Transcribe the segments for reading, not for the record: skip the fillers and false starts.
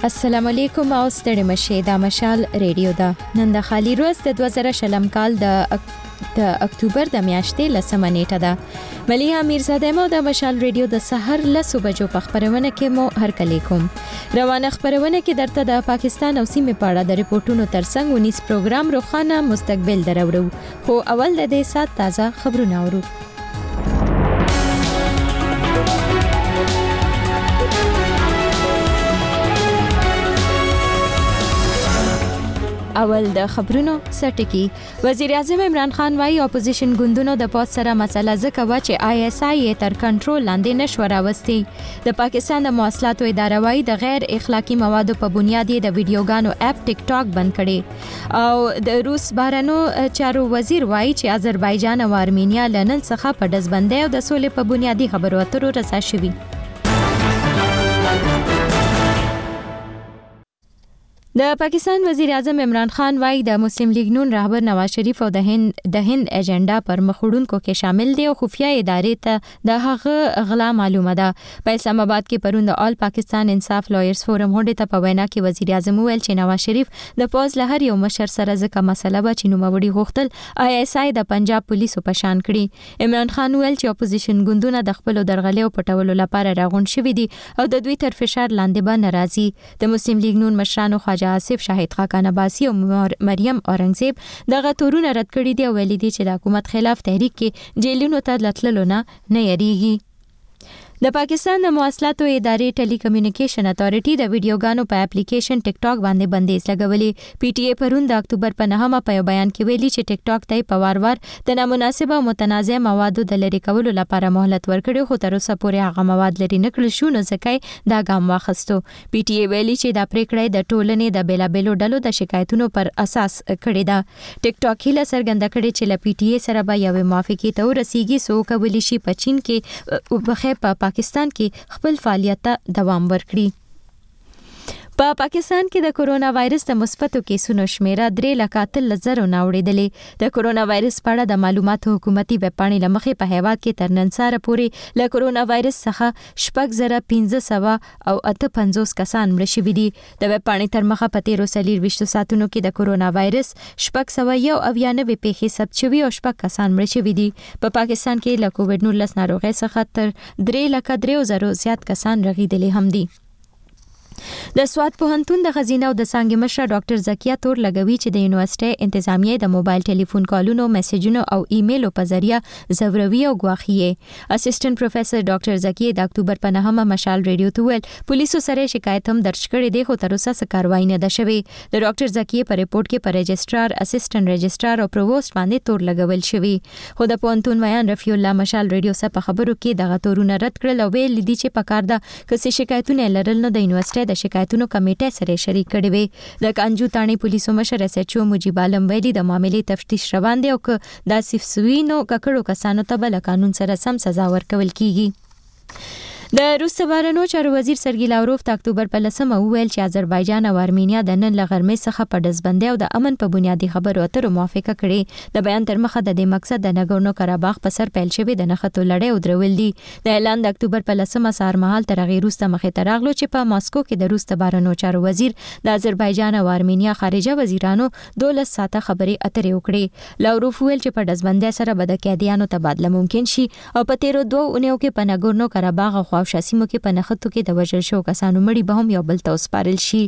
السلام علیکم او ستړي مشه د مشال ریډیو دا نن د خالی روز د 2000 کال د اکتوبر د میاشتې لسمه نیټه ده مليها میرزاده مو د مشال ریډیو د سحر لسو بجو په خبرونه کې مو هرکلی کوم روانه خبرونه کې درته د پاکستان او سیمې په اړه د ریپورتونو ترڅنګ 19 پروګرام روخانه مستقبل درورو خو اول د دې سات تازه خبرونه اورو اول د خبرونو سټکی وزیر اعظم عمران خان وايي اپوزیشن ګوندونو د پات سره مسله ځکه و چې آی اس آی تر کنټرول لاندې نشو راوستي د پاکستان د مواصلاتو اداره وايي د غیر اخلاقی موادو په بنیاد د ویډیوګانو اپ ټیک ټاک بند کړي او د روس بهرنیو چارو وزیر وايي چې آذربایجان او ارمینیا لنن څخه په دزبندۍ او د سولې په بنیادی خبرو اترو رسا شوي د پاکستان وزیر اعظم عمران خان وايي د مسلم لیگ نون رهبر نواز شریف او د هند ایجنډا پر مخوړونکو کې شامل دي او خفیه ادارې ته د هغه غلا معلومه ده په اسلام آباد کې پرون د آل پاکستان انصاف لایرز فورم هډه ته په وینا کې وزیر اعظم ویل چې نواز شریف د پوز لهر یو مشر سره ځکه مسله به چې نوموړي غوښتل آی اس آی د پنجاب پولیسو په شان کړي عمران خان ویل چې اپوزیشن ګوندونه د خپل درغلې او پټولو لپاره راغون شوي دي او د دوی تر فشار لاندې به ناراضي د مسلم لیگ نون مشرانو خواجه آصف شاهد خاقان عباسی او مریم اورنګزیب دغه تورونه رد کړي دي او ویلي دي چې د حکومت خلاف تحریک کې جیلونو ته لټللو نه یریږي د پاکستان د مواصلاتو ادارې ټیلی کمیونیکیشن اتارټي د ویډیوګانو په اپلیکیشن ټیک ټاک باندې بندیز لګولې پی ټی ای پرون د اکتوبر په 9مه په بیان کې ویلي چې ټیک ټاک ته په وار د نامناسب او متنازع موادو د لری کولو لپاره مهلت ورکړي خو تر اوسه پورې هغه مواد لري نکړل شو نو ځکه دا ګام واخستو پی ټی ای ویلي چې دا پریکړه د ټولنې د بیلابېلو ډلو د شکایتونو پر اساس کړې ده ټیک ټاک هله سرګند کړي چې ل پی ټی ای سره به یو موافقه ته ورسیږي سو کولی شي په چین کې په پاکستان کې خپل فعالیت ته دوام ورکړي په پاکستان کې د کورونا وایرس د مثبتو کیسونو شمیره 3,13,000 نه وړېدلې د کورونا وایرس په اړه د معلوماتو حکومتي ویب پاڼې لمخې په هیواد کې تر نن سره پورې له کورونا وایرس څخه 6,500 او 58 کسان مړه شوي دي د ویب پاڼې تر مخه په 13 ساعتونو کې د کورونا وایرس 691 پیښې ثبت شوي او 6 کسان مړه شوي دي په پاکستان کې له کووډ 19 ناروغۍ څخه تر 3,03,000 زیات کسان رغېدلي هم دي د سواد پوهنتون د خزینه او د څنګه مشر ډاکټر زکیه تور لګوي چې د یونیورسيټي انتظامیه د موبایل ټلیفون کالونو میسجونو او ایمیلو په ذریعہ زوروي او غواخیه اسسټنټ پروفیسور ډاکټر زکیه د اکتوبر په 9مه مشال ریډیو ته ویل پولیسو سره شکایت هم درج کړي دي خو تر اوسه کاروایی نه ده شوې د ډاکټر زکیه په ریپورت کې پر رجسترار اسسټنټ رجسترار او پرووست باندې تور لګول شوی خو د پوهنتون ویان رفیع الله مشال ریډیو سره په خبرو کې دغه تورونه رد کړل او ویل دي چې په کار ده کسي شکایتونه لرل نه د یونیورسيټي د شکایتونو کمیټه سره شریک کړي وي د کانجو تانی پولیسو مشر اس ایچ او مجيب عالم ویلي د معاملې تفتیش روان دی او که د سفسوینو ککړو کسانو ته بل قانون سره سم سزا ورکول کیږي د روس بهرنیو چارو وزیر سرګی لاوروف د اکتوبر په 10مه ویل چې آذربایجان او ارمینیا د نن لغرمې څخه په دزبندۍ او د امن په بنیادی خبرو اترو موافقه کړې د بیان تر مخه د دې مقصد د نګورنو قرهباغ په سر پیل شوی د نښتو لړۍ او درول دي د اعلان د اکتوبر په 10مه سهار مهال تر غیر روس ته مخې ته راغلو چې په ماسکو کې د روس بهرنیو چارو وزیر د آذربایجان او ارمینیا خارجه وزیرانو 12 ساعته خبرې اترې وکړې لاوروف ویل چې په دزبندۍ سره به د قیدیانو تبادله ممکن شي او په تیرو 2 اونیو کې په نګورنو قرهباغ او خواوشا سیمو کې په نخښتو کې د وژل شو کسانو مړي به هم یو بل ته وسپارل شي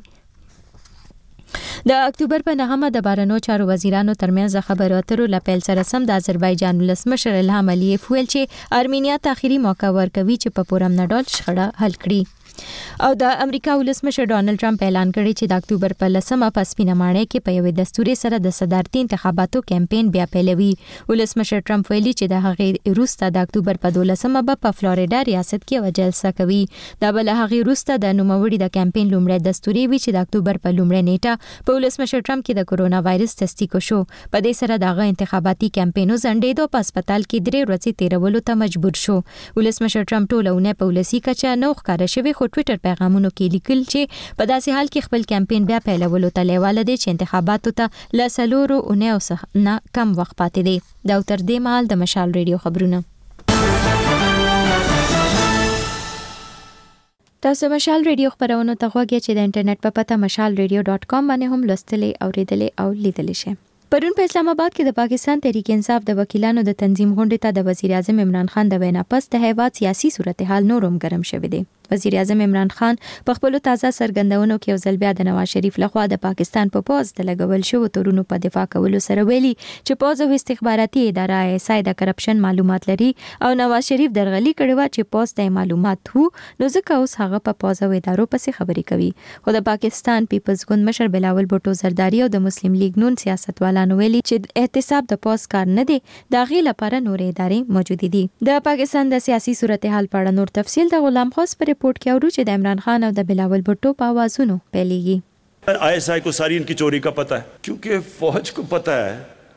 د اکتوبر په 9مه د بهرنیو چارو وزیرانو ترمنځ خبرو اترو لپیل سره سم د آذربایجان ولسمشر الهام علیف ویل چې ارمینیا ته اخیری موقع ورکوي چې په پورم نډول شخړه حل کړي او د امریکا ولسمشر ډانلډ ټرمپ اعلان کړی چې د اکتوبر په 10مه په سپینمانه کې په یوې دستوري سره د صدارتي انتخاباتو کمپاین بیا پیلوي ولسمشر ټرمپ ویلي چې د هغې روسته د اکتوبر په 12مه په فلوریډا ریاست کې یو جلسه کوي دا بل هغې روسته د نوموړي د کمپاین لومړی دستوري وی چې د اکتوبر په لومړۍ نیټه په ولسمشر ټرمپ کې د کورونا وایرس تصدیق شو په دې سره دغه انتخاباتي کمپاینو ځنډېدو په هسپتال کې 3 ورځې تیرولو ته مجبور شو ولسمشر ټرمپ ټولونه په ولسی کچه نو ښکارا شوی خو ټوئیټر پیغامونو کې لیکل چې په داسې حال کې خپل کمپاین بیا پیلولو ته لیواله دي چې انتخاباتو ته ل 4 اونیو نه کم وخت پاتې دی دا تر دې مهال د مشال ریډیو خبرونه تاسو مشال ریډیو خبرونه ته غوږی چې د انټرنیټ په پته mashalradio.com باندې هم لوستلې اوریدلې او لیدلې شئ. پرون په اسلام آباد کې د پاکستان تحریک انصاف د وکیلانو د تنظیم غونډې ته د وزیر اعظم عمران خان د وینا پس د هیواد سیاسي صورتحال نورم ګرم شوی دی. وزیر اعظم عمران خان په خپل تازه سرګندونو کې یو ځل بیا د نواز شریف لخوا د پاکستان په پوز د لګول شو تورونو په دفاع کولو سره ویلي چې پوز او استخباراتي اداره ایسای د کرپشن معلومات لري او نواز شریف درغلي کړي و چې پوز ته معلومات وو نو ځکه اوس هغه په پوز او ادارو پسې خبري کوي. خو د پاکستان پیپلز ګوند مشر بلاول بوټو زرداری او د مسلم لیگ نون سیاستوالانو ویلي چې احتساب د پوز کار نه دی، د غي لپاره نورې ادارې موجود دي. د پاکستان د سیاسي صورتحال په اړه نور تفصیل د غلام خوس پر रिपोर्ट کې اورو چې د عمران خان او د بلاول بھٹو په आवाजونو پیلېږي. आईएसआई को सारी इनकी चोरी का पता है क्योंकि फौज को पता है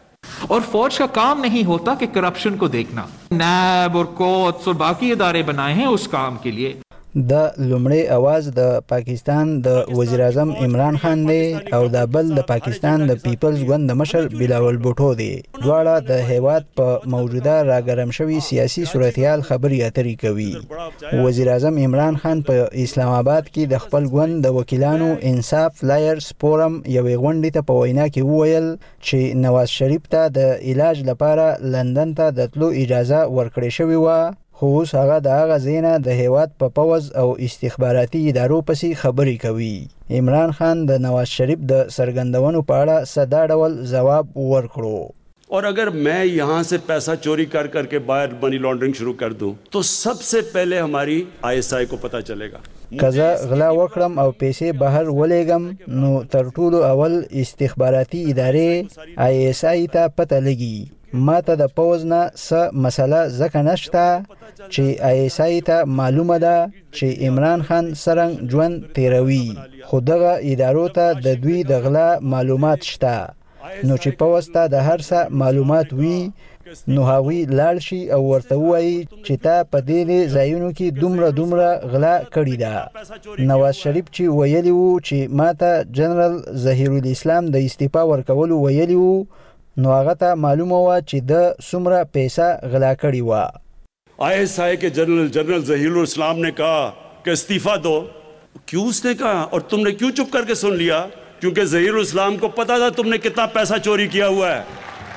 और फौज का काम नहीं होता कि करप्शन को देखना. नैब और कोर्ट्स और बाकी इदारे बनाए हैं उस काम के लिए. د لومړی आवाज د پاکستان د وزیر اعظم عمران خان دی او د بل د پاکستان د پیپلز ګوند مشر بلاول بوټو دی. دواړه د هیواد په موجوده راګرم شوی سیاسي صورتحال خبري اترې کوي. وزیر اعظم عمران خان په اسلام آباد کې د خپل ګوند د وکیلانو انصاف لایرز فورم یوې غونډې ته په وینا کې وویل چې نواز شریف ته د علاج لپاره لندن ته د تلو اجازه ورکړې شوې و، خو اوس هغه د هغه زینه د هیواد په پوز او استخباراتي ادارو پسې خبري کوي. عمران خان د نواز شریف د سرګندونو په اړه صدا ډول ځواب ورکړو. और अगर मैं यहाँ से पैसा चोरी कर करके बाहर मनी लॉन्ड्रिंग शुरू कर दूं तो सबसे पहले हमारी आईएसआई को पता चलेगा. کزه غلا وکړم او پیسې بهر ولېګم نو تر ټولو اول استخباراتي ادارې آی ایس آی ته پته لګي. ما ته د پوز نه څه مسله ځکه نشته چې آی ایس آی ته معلومه ده چې عمران خان څرنګه ژوند تیروي، خو دغه ادارو ته د دوی د غلا معلومات شته. نو چې پوز ته د هر څه معلومات وي نو هغوی لاړ شي او ورته وایي چې تا په دې ځایونو کې دومره غلا کړې ده. نواز شریف چې ویلی وو چې ما ته جنرال ظهیر الاسلام د استعفا ورکولو ویلی وو نو هغه ته معلومه وه چې د څومره پیسه غلا کړې وه. आईएसआई के जनरल ज़हीरुल इस्लाम ने कहा कि इस्तीफा दो. क्यों उसने कहा और तुमने क्यों चुप करके सुन लिया? क्योंकि ज़हीरुल इस्लाम को पता था तुमने कितना पैसा चोरी किया हुआ है.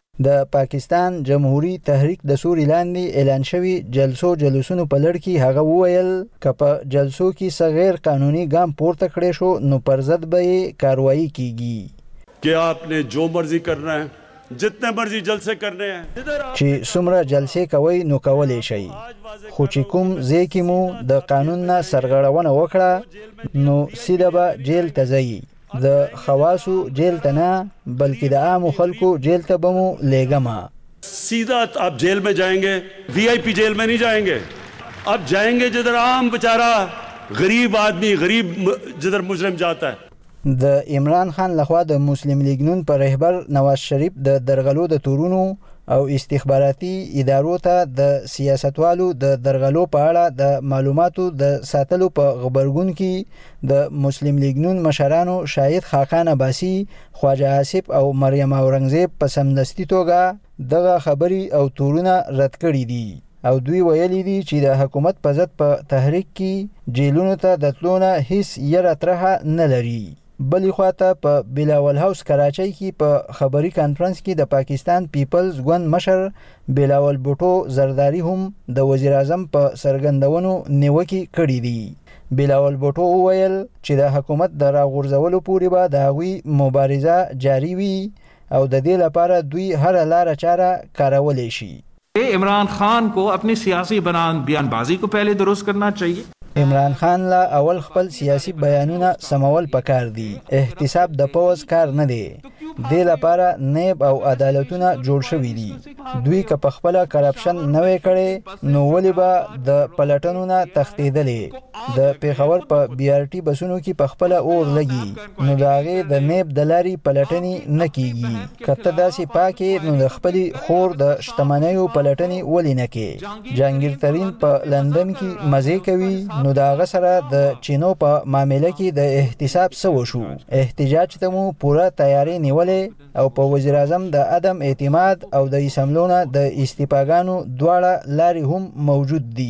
د پاکستان جمهوری تحریک د سوري لاندې اعلان شوی جلسونو په لړ کې هغه وویل که په جلسو کې څه غیر قانوني ګام پورته کړی شو نو پر ضد به یې کاروایی کیږي. कि आपने जो मर्जी करना है जितने मर्जी जलसे करने हैं چې څومره جلسې کوي نو کولی شي، خو چې کوم ځای کې مو د قانون نه سرغړونه وکړه نو سیده به جیل ته ځئ. د خواصو جیل ته نه بلکې د عامو خلکو جیل ته به مو لیږم. सीधा आप जेल में जाएंगे, वीआईपी जेल में नहीं जाएंगे. अब जाएंगे जिधर आम बेचारा गरीब आदमी गरीब जिधर मुजरिम जाता है. د عمران خان لخوا د مسلم لیگ نون پر رهبر نواز شریف د درغلو د تورونو او استخباراتي ادارو ته د سیاستوالو د درغلو په اړه د معلوماتو د ساتلو په خبرګون کې د مسلم لیگ نون مشرانو شاهد خاقان عباسی، خواجه آصف او مریم اورنګزیب په سمدستي توګه دغه خبري او تورونه رد کړي دي او دوی ویلي دي چې د حکومت په ضد په تحریک کې جیلونو ته د تلونه هیڅ یره ترخه نه لري. بلې خواته په بلاول هاوس کراچۍ کې په خبري کانفرنس کې د پاکستان پیپلز ګوند مشر بلاول بوټو زرداری هم د وزیر اعظم په سرګندونو نیوکې کړې دي. بلاول بوټو وویل چې د حکومت د راغورځولو پورې به د هغوی مبارزه جاری وي او د دې لپاره دوی هر لاره چاره کارولی شي. عمران خان को अपनी सियासी बयानबाजी को पहले दुरुस्त करना चाहिए. عمران خان لا اول خپل سیاسي بیانونه سمول پکار دي. احتساب د پوز کار نه دی. د لپاره نیب او عدالتونه جوړ شوي دي. دوی که په خپل کرپشن نه وې کړي نو ولې به د پلټنو نه تښتېدلې. د پیښور په بي آر ټي بسونو کې په خپل اور لګي نو د هغې د نیب د لارې پلټنې نه کیږي. که ته داسې پاکې نو د خپلې خور د شتمنیو پلټنې ولې نه کې. جهانګیر ترین په لندن کې مزې کوي نو د هغه سره د چینو په معامله کې د احتساب څه وشو. احتجاج ته مو پوره تیاری نیولې او په وزیر اعظم د عدم اعتماد او د اسمبلونه د استعفاګانو دواړه لارې هم موجود دي.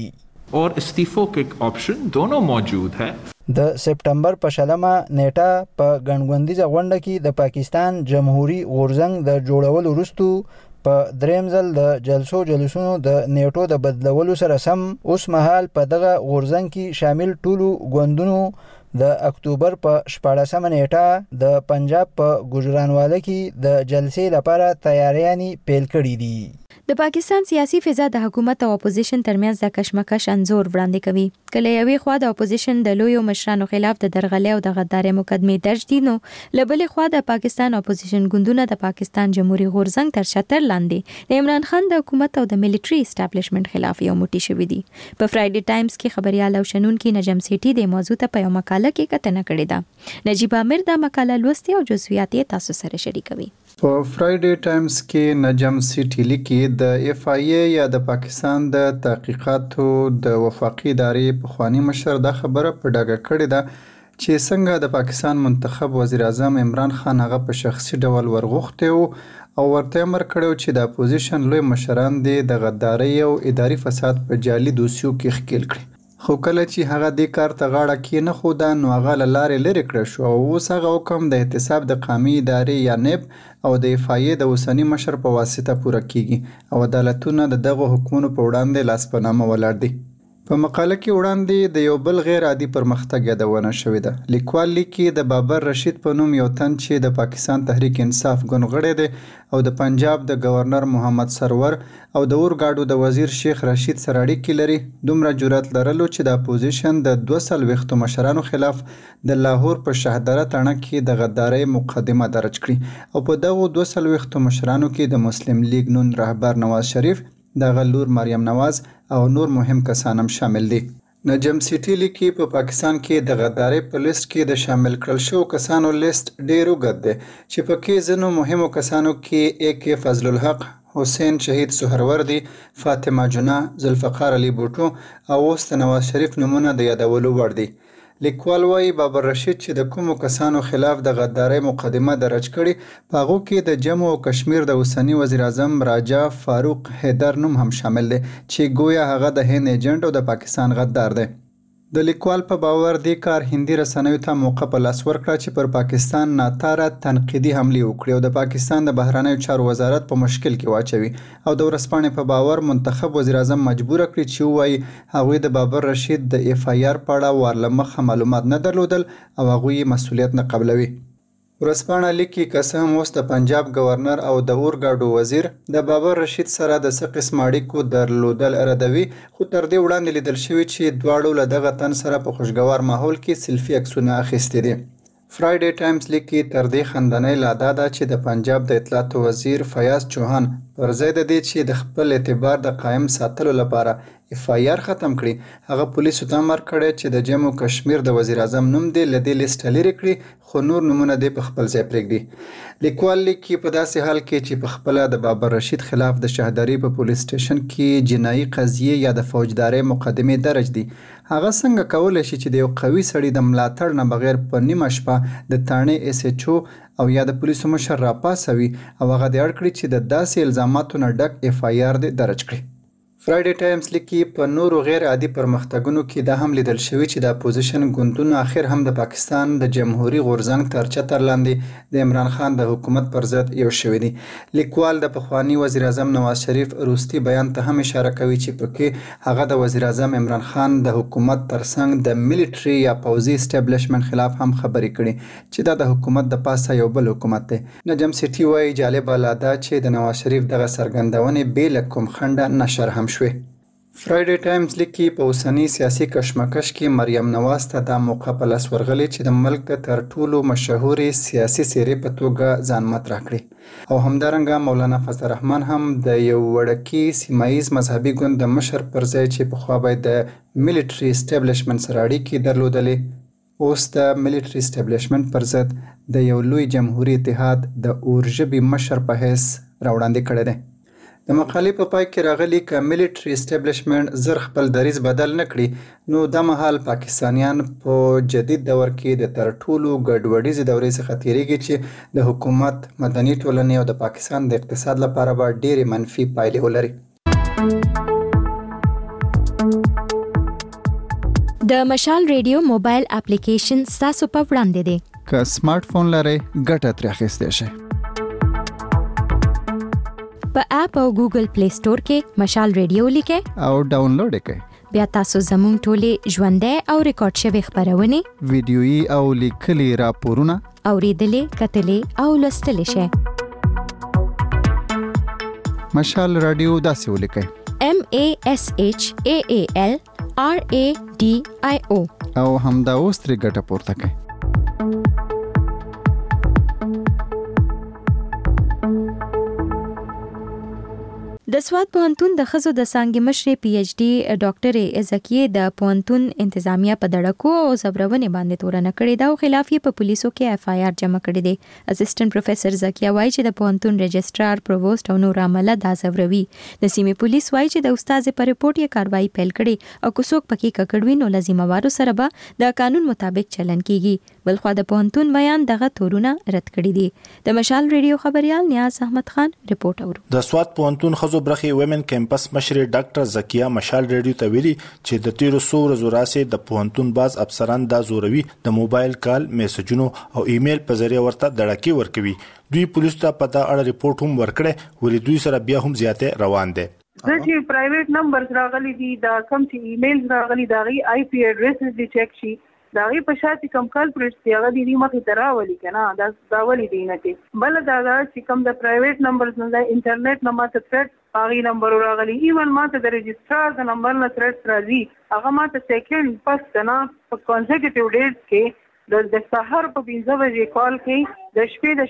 और इस्तीफों के ऑप्शन दोनों मौजूद है। د سپټمبر په شلمه نیټه په ګڼګوندیزه غونډه کې د پاکستان جمهوریت غورځنګ د جوړولو وروسته په دریم ځل د جلسونو د نیټو د بدلولو سره سم اوس مهال په دغه غورځنګ کې شامل ټولو ګوندونو د اکتوبر په 14مه نیټه د پنجاب په ګوجرانواله کې د جلسې لپاره تیاریانې پیل کړې دي. د پاکستان سیاسي فضا د حکومت او اپوزیشن ترمنځ د کشمکش انځور وړاندې کوي. کله یوې خوا د اپوزیشن د لویو مشرانو خلاف د درغلۍ او د غدارۍ مقدمې درج دي، نو له بلې خوا د پاکستان اپوزیشن ګوندونه د پاکستان جمهوریت غورځنګ تر چتر لاندې د عمران خان د حکومت او د ملټري اسټابلیشمنت خلاف یو موټی شوي دي. په فرایډي ټایمز کې خبريال او شنونکي نجم سیټي د موضوع ته په یو مقاله کې کتنه کړې ده. نجیب عامر دا مقاله لوستي او جزئیات تاسو سره شریکوي. په فرایډي ټایمز کې نجم سیټي لیکي د اف آی ای یا د پاکستان د تحقیقاتو د وفاقي ادارې پخوانی مشر دا خبره په ډاګه کړې ده چې څنګه د پاکستان منتخب وزیر اعظم عمران خان هغه په شخصي ډول ورغوښتی او ورته امر کړی چې د اپوزیشن لوی مشران د غدارۍ او اداري فساد په جعلي دوسیو کې ښکیل کړي. خو کله چې هغه دې کار ته غاړه کېنښوده نو هغه له لارې لرې کړی شو او اوس هغه حکم د احتساب د قامي ادارې یا نیب او د اف آی ای د اوسني مشر په واسطه پوره کیږي او عدالتونه د دغه حکمونو په وړاندې لاس په نامه ولاړ دي. په مقاله کې وړاندې د یو بل غیر عادي پرمختګ یادونه شوې ده. لیکوال لیکي د بابر رشید په نوم یو تن چې د پاکستان تحریک انصاف ګوند غړی دی او د پنجاب د گورنر محمد سرور او د اورګاډو د وزیر شیخ رشید سره اړیکې لري، دومره جرأت لرلو چې د اپوزیشن د 240 مشرانو خلاف د لاهور په شهدره تڼه کې د غدارۍ مقدمه درج کړي او په دغو 240 مشرانو کې د مسلم لیگ نون رهبر نواز شریف، د غلور مریم نواز او نور مهم کسان هم شامل دي. نجم سیټي لیکي په پاکستان کې د غدارۍ په لیست کې د شامل کړل شو کسانو لیست ډیر اوږد دی چې پکې ځینو مهمو کسانو کې اے کې فضل الحق، حسین شهید سهروردی، فاطمه جناح، ذوالفقار علي بوټو او اوس د نواز شریف نومونه د یادولو وړ دي. لیکوال وايي بابر رشید چې د کومو کسانو خلاف د غدارۍ مقدمه درج کړي په هغو کې د جموں او کشمیر د اوسني وزیر اعظم راجا فاروق حیدر نوم هم شامل دی چې گویا هغه د هند ایجنټ او د پاکستان غدار دی. د لیکوال په باور دې کار هندي رسنیو ته موقع په لاس ورکړه چې پر پاکستان ناتاره تنقیدي حملې وکړي او د پاکستان د بهرنیو چارو وزارت په مشکل کې واچوي او د ورځپاڼې په باور منتخب وزیر اعظم مجبور کړي چې ووایي هغوی د بابر رشید د اف آی آر په اړه ورلمخه معلومات نه درلودل او هغوی مسؤلیت نه قبلوي. ورځپاڼه لیکي که څه هم اوس د پنجاب گورنر او د اورګاډو وزیر د بابر رشید سره د څه قسم اړیکو درلودل ردوي، خو تر دې وړاندې لیدل شوي چې دواړو له دغه تن سره په خوشګوار ماحول کې سیلفي عکسونه اخیستي دي. فرایډي ټایمز لیکي تر دې خندنۍ لا دا ده چې د پنجاب د اطلاعاتو وزیر فیاض چوهان پر ځای د دې چې د خپل اعتبار د قایم ساتلو لپاره اف آی آر ختم کړي هغه پولیسو ته امر کړی چې د جموں کشمیر د وزیر اعظم نوم دې له دې لیسټه لرې کړي خو نور نومونه دې په خپل ځای پرېږدي. لیکوال لیکي په داسې حال کې چې په خپله د بابر رشید خلاف د شهدرې په پولیس سټیشن کې جنایي قضیې یا د فوجدارۍ مقدمې درج دي، هغه څنګه کولی شي چې د یو قوي سړي د ملاتړ نه بغیر په نیمه شپه د تاڼې اس ایچ او او یا د پولیسو مشر راپاسوي او هغه دې اړ کړي چې د داسې الزاماتو نه ډک اف آی آر دې درج کړي. فرایډي ټایمز لیکي په نورو غیر عادي پرمختګونو کې دا هم لیدل شوي چې د اپوزیشن ګوندونو اخر هم د پاکستان د جمهوریت غورځنګ تر چتر لاندې د عمران خان د حکومت پر ضد یو شوي دي. لیکوال د پخوانی وزیر اعظم نواز شریف وروستي بیان ته هم اشاره کوي چې پکې هغه د وزیر اعظم عمران خان د حکومت ترڅنګ د ملټري یا پوځي اسټابلیشمنت خلاف هم خبرې کړي چې دا د حکومت د پاسه یو بل حکومت دی. نجم سیټي وايي جالبه لا ده چې د نواز شریف دغه څرګندونې بې له کوم خنډه نشر هم شوې. فرایډي ټایمز لیکي په اوسني سیاسي کشمکش کې مریم نواز ته دا موقع په لاس ورغلی چې د ملک د تر ټولو مشهورې سیاسي څیرې په توګه ځان مطرح کړي او همدارنګه مولانا فضل الرحمن هم د یو وړکي سیمایز مذهبي ګوند د مشر پر ځای چې پخوا باید د ملټري اسټابلیشمنت سره اړیکې درلودلې اوس د ملټري اسټابلیشمنت پر ضد د یو لوی جمهوریت اتحاد د اورژبې مشر په حیث راوړاندې کړی دی. د مقالې په پای کې راغلي که ملټري اسټابلیشمنت زر خپل دریځ بدل نه کړي نو دا مهال پاکستانیان په جدید دور کې د تر ټولو ګډوډیزې دورې څخه تیریږي چې د حکومت، مدني ټولنې او د پاکستان د اقتصاد لپاره به ډېرې منفي پایلې ولري. د مشال ریډیو موبایل اپلیکیشن تاسو په وړاندې دی. که سمارټ فون لرئ ګټه ترې اخیستی شئ. په اپ او ګوګل پلی سٹور کې مشال ریډیو لیکئ او ډاونلوډ یې کړئ. بیا تاسو زموږ ټولې ژوندۍ او ریکارډ شوي خبرونه، ویډیويي او لیکلي راپورونه اوریدلې، کتلې او لوستلې شئ. مشال رادیو داسې ولیکئ: MASHAALRADIO او همدا اوس ترې ګټه پورته کړئ. د سوات پوهنتون د ښځو د څانګې مشرې PhD ډاکټر زکیه د پوهنتون انتظامیه په دړکو او زبرونې باندې تورنه کړې ده او خلاف یې په پولیسو کې FIR جمع کړې ده. اسسټنټ پروفیسور زکیه وایي چې د پوهنتون رجسترار، پروووسټ او نور عمله د زبروي. د سیمې پولیس وایي چې د استاد په ریپورت یې کاروایی پیل کړې او که څوک پکې ککړوي نو لازموارو سره به د قانون مطابق چلن کیږي. بلخو د پوهنتون بیان دغه تورونه رد کړی دي. د مشال ریډیو خبريال نیاز احمد خان رپورټ اورو. د سوات پوهنتون خزو برخي ویمن کیمپس مشر ډاکټر زکیه مشال ریډیو ته ویلي چې د 1300 ورځو راسي د پوهنتون باز افسران د زوروي د موبایل کال، میسجونو او ایمیل په ذریعہ ورته دړکی ورکوي. دوی پولیس ته پتا اړه ریپورت هم ورکړي، ولې دوی سره بیا هم زیاته روان دي. چې پرایویټ نمبرز راغلي دي، دا کوم چې ایمیلز راغلي دا غي IP اډرسز دي چیک شي، دا غي په شاتي کم کلپریټس دی هغه دی مخې تراولي کنه دا ولي دی نه کې بل دا چې کم د پرایویټ نمبرز نه د انټرنیټ نه ماته ثرټ هغه نمبر راغلي، ایون ماته د رجسترار د نمبر نه ثرټ راځي، هغه ماته سیکنډ پس نه په کنزیکټیو ډیټس کې د سحر په 15 بجې کال کې، د شپې د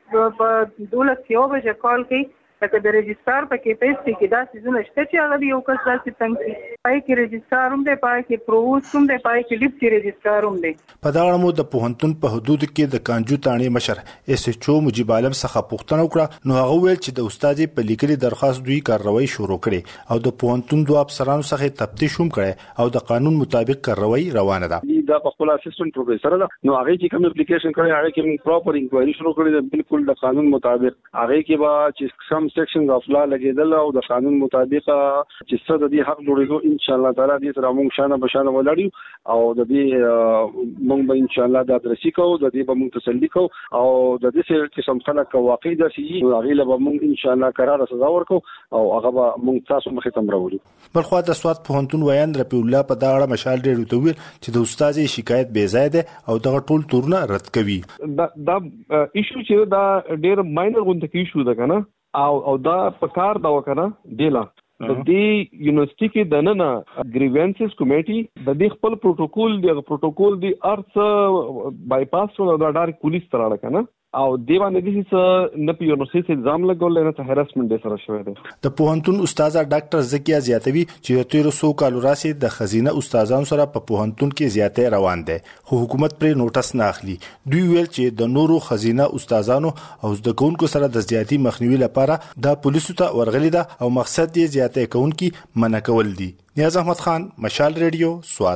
12 بجې کال کې، لکه د رجسترار په کې پیسې کې دا سيزونه شته چې هغه یو کس داسې څنګه پای کې رجسترار هم دی، پای کې پروووسټ هم دی، پای کې ډیپټي رجسترار هم دی. په دا اړه مو د پوهنتون په حدود کې د کانجو تاڼي مشر SHO مجيب عالم څخه پوښتنه وکړه، نو هغه ویل چې د استاد په لیکلي درخواست دوی کاروایی شروع کړي او د پوهنتون دوه افسرانو څخه تفتیش هم کړي او د قانون مطابق کاروایی روانه ده. دا په خپل اسسټنټ پروفیسور ده، نو هغه چې کوم اپلیکیشن کړی هغه کې پراپر انکوایري شروع کړی ده، بالکل د قانون مطابق هغه کې به چې سم سیکشن اف لا لګیدل او د قانون مطابق چې څه د دې حق جوړېدو ان شاء الله تعالی دې سره موږ شانه بشانه ولاړو او د دې موږ به ان شاء الله د ادرسي کوو، د دې به موږ تسلي کوو او د دې چې سم خلک واقعي د شي هغه له موږ ان شاء الله قرار سزا ورکو او هغه به موږ تاسو مخې ته مرولو. بلخو د سوات پوهنتون ویان رفیع الله په دا اړه مشال ډېر تویل چې د استاد شکایت بے ځای ده او دغه ټول تورونه رد کوي. دا ایشو چې دا ډېر ماینر غونډه کې ایشو ده کنه او دا په کار دا وکنه دیلا د دې یونیورسيټي کې د نن گریوینسز کمیټي د دې خپل پروتوکول دی ارڅ بایپاس ولر دا ډایرکټ پولیس تر اړه کنه او دیوانه دي چې نه په یونیورسيټي الزام لګول نه ته هراسمنت سره شوی دی. د پوهنتون استاد ډاکټر زکیه زیاتوي چې د 1300 کال راسي د خزینه استادانو سره په پوهنتون کې زیاته روان دي، خو حکومت پر نوټس نه اخلي. دوی ویل چې د نورو خزینه استادانو او زده کوونکو سره د زیاتی مخنیوي لپاره د پولیسو ته ورغلي ده او مقصد یې زیاته کوونکي منع کول دي. نیاز احمد خان، مشال ریډیو، سوات.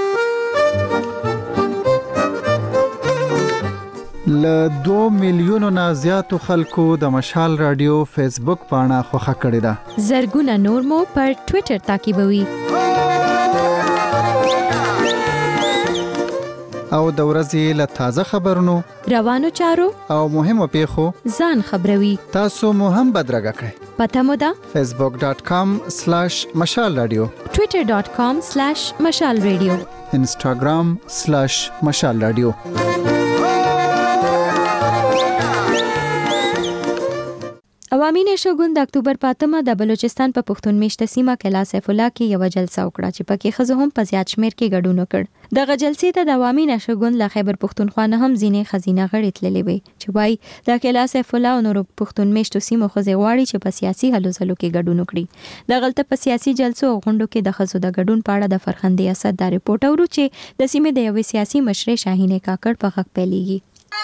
له 2 میلیونو نه زیاتو خلکو د مشال رادیو فیسبوک پاڼه خوښه کړې ده. زرګونه نور مو پر ټوئیټر تعقیبوي. او د ورځې له تازه خبرونو، روانو چارو او مهمو پیښو ځان خبروي. تاسو مو هم بدرګه کړئ. پته مو ده facebook.com/mashalradio، twitter.com/mashalradio، instagram/mashalradio. عوامي نشو ګوند د اکتوبر 5مه د بلوچستان په پښتون میشته سیمه کلا سیف الله کې یو جلسه وکړه چې پکې خزه هم په زیات شمیر کې ګډون وکړ. دغه جلسې ته د عوامي نشو ګوند له خیبر پښتونخوا نه هم ځینې خزینه غړي تللې وي چې وای د کلا سیف الله او نور پښتون میشته سیمو خزه غواړي چې په سیاسي هلو ځلو کې ګډون وکړي. د غلطه په سیاسي جلسو او غونډو کې د خزو د ګډون په اړه د فرخندې اسد دا رپورټ اورو چې د سیمې د یوې سیاسي مشرې شاهینه کاکړ په حق پیلېږي.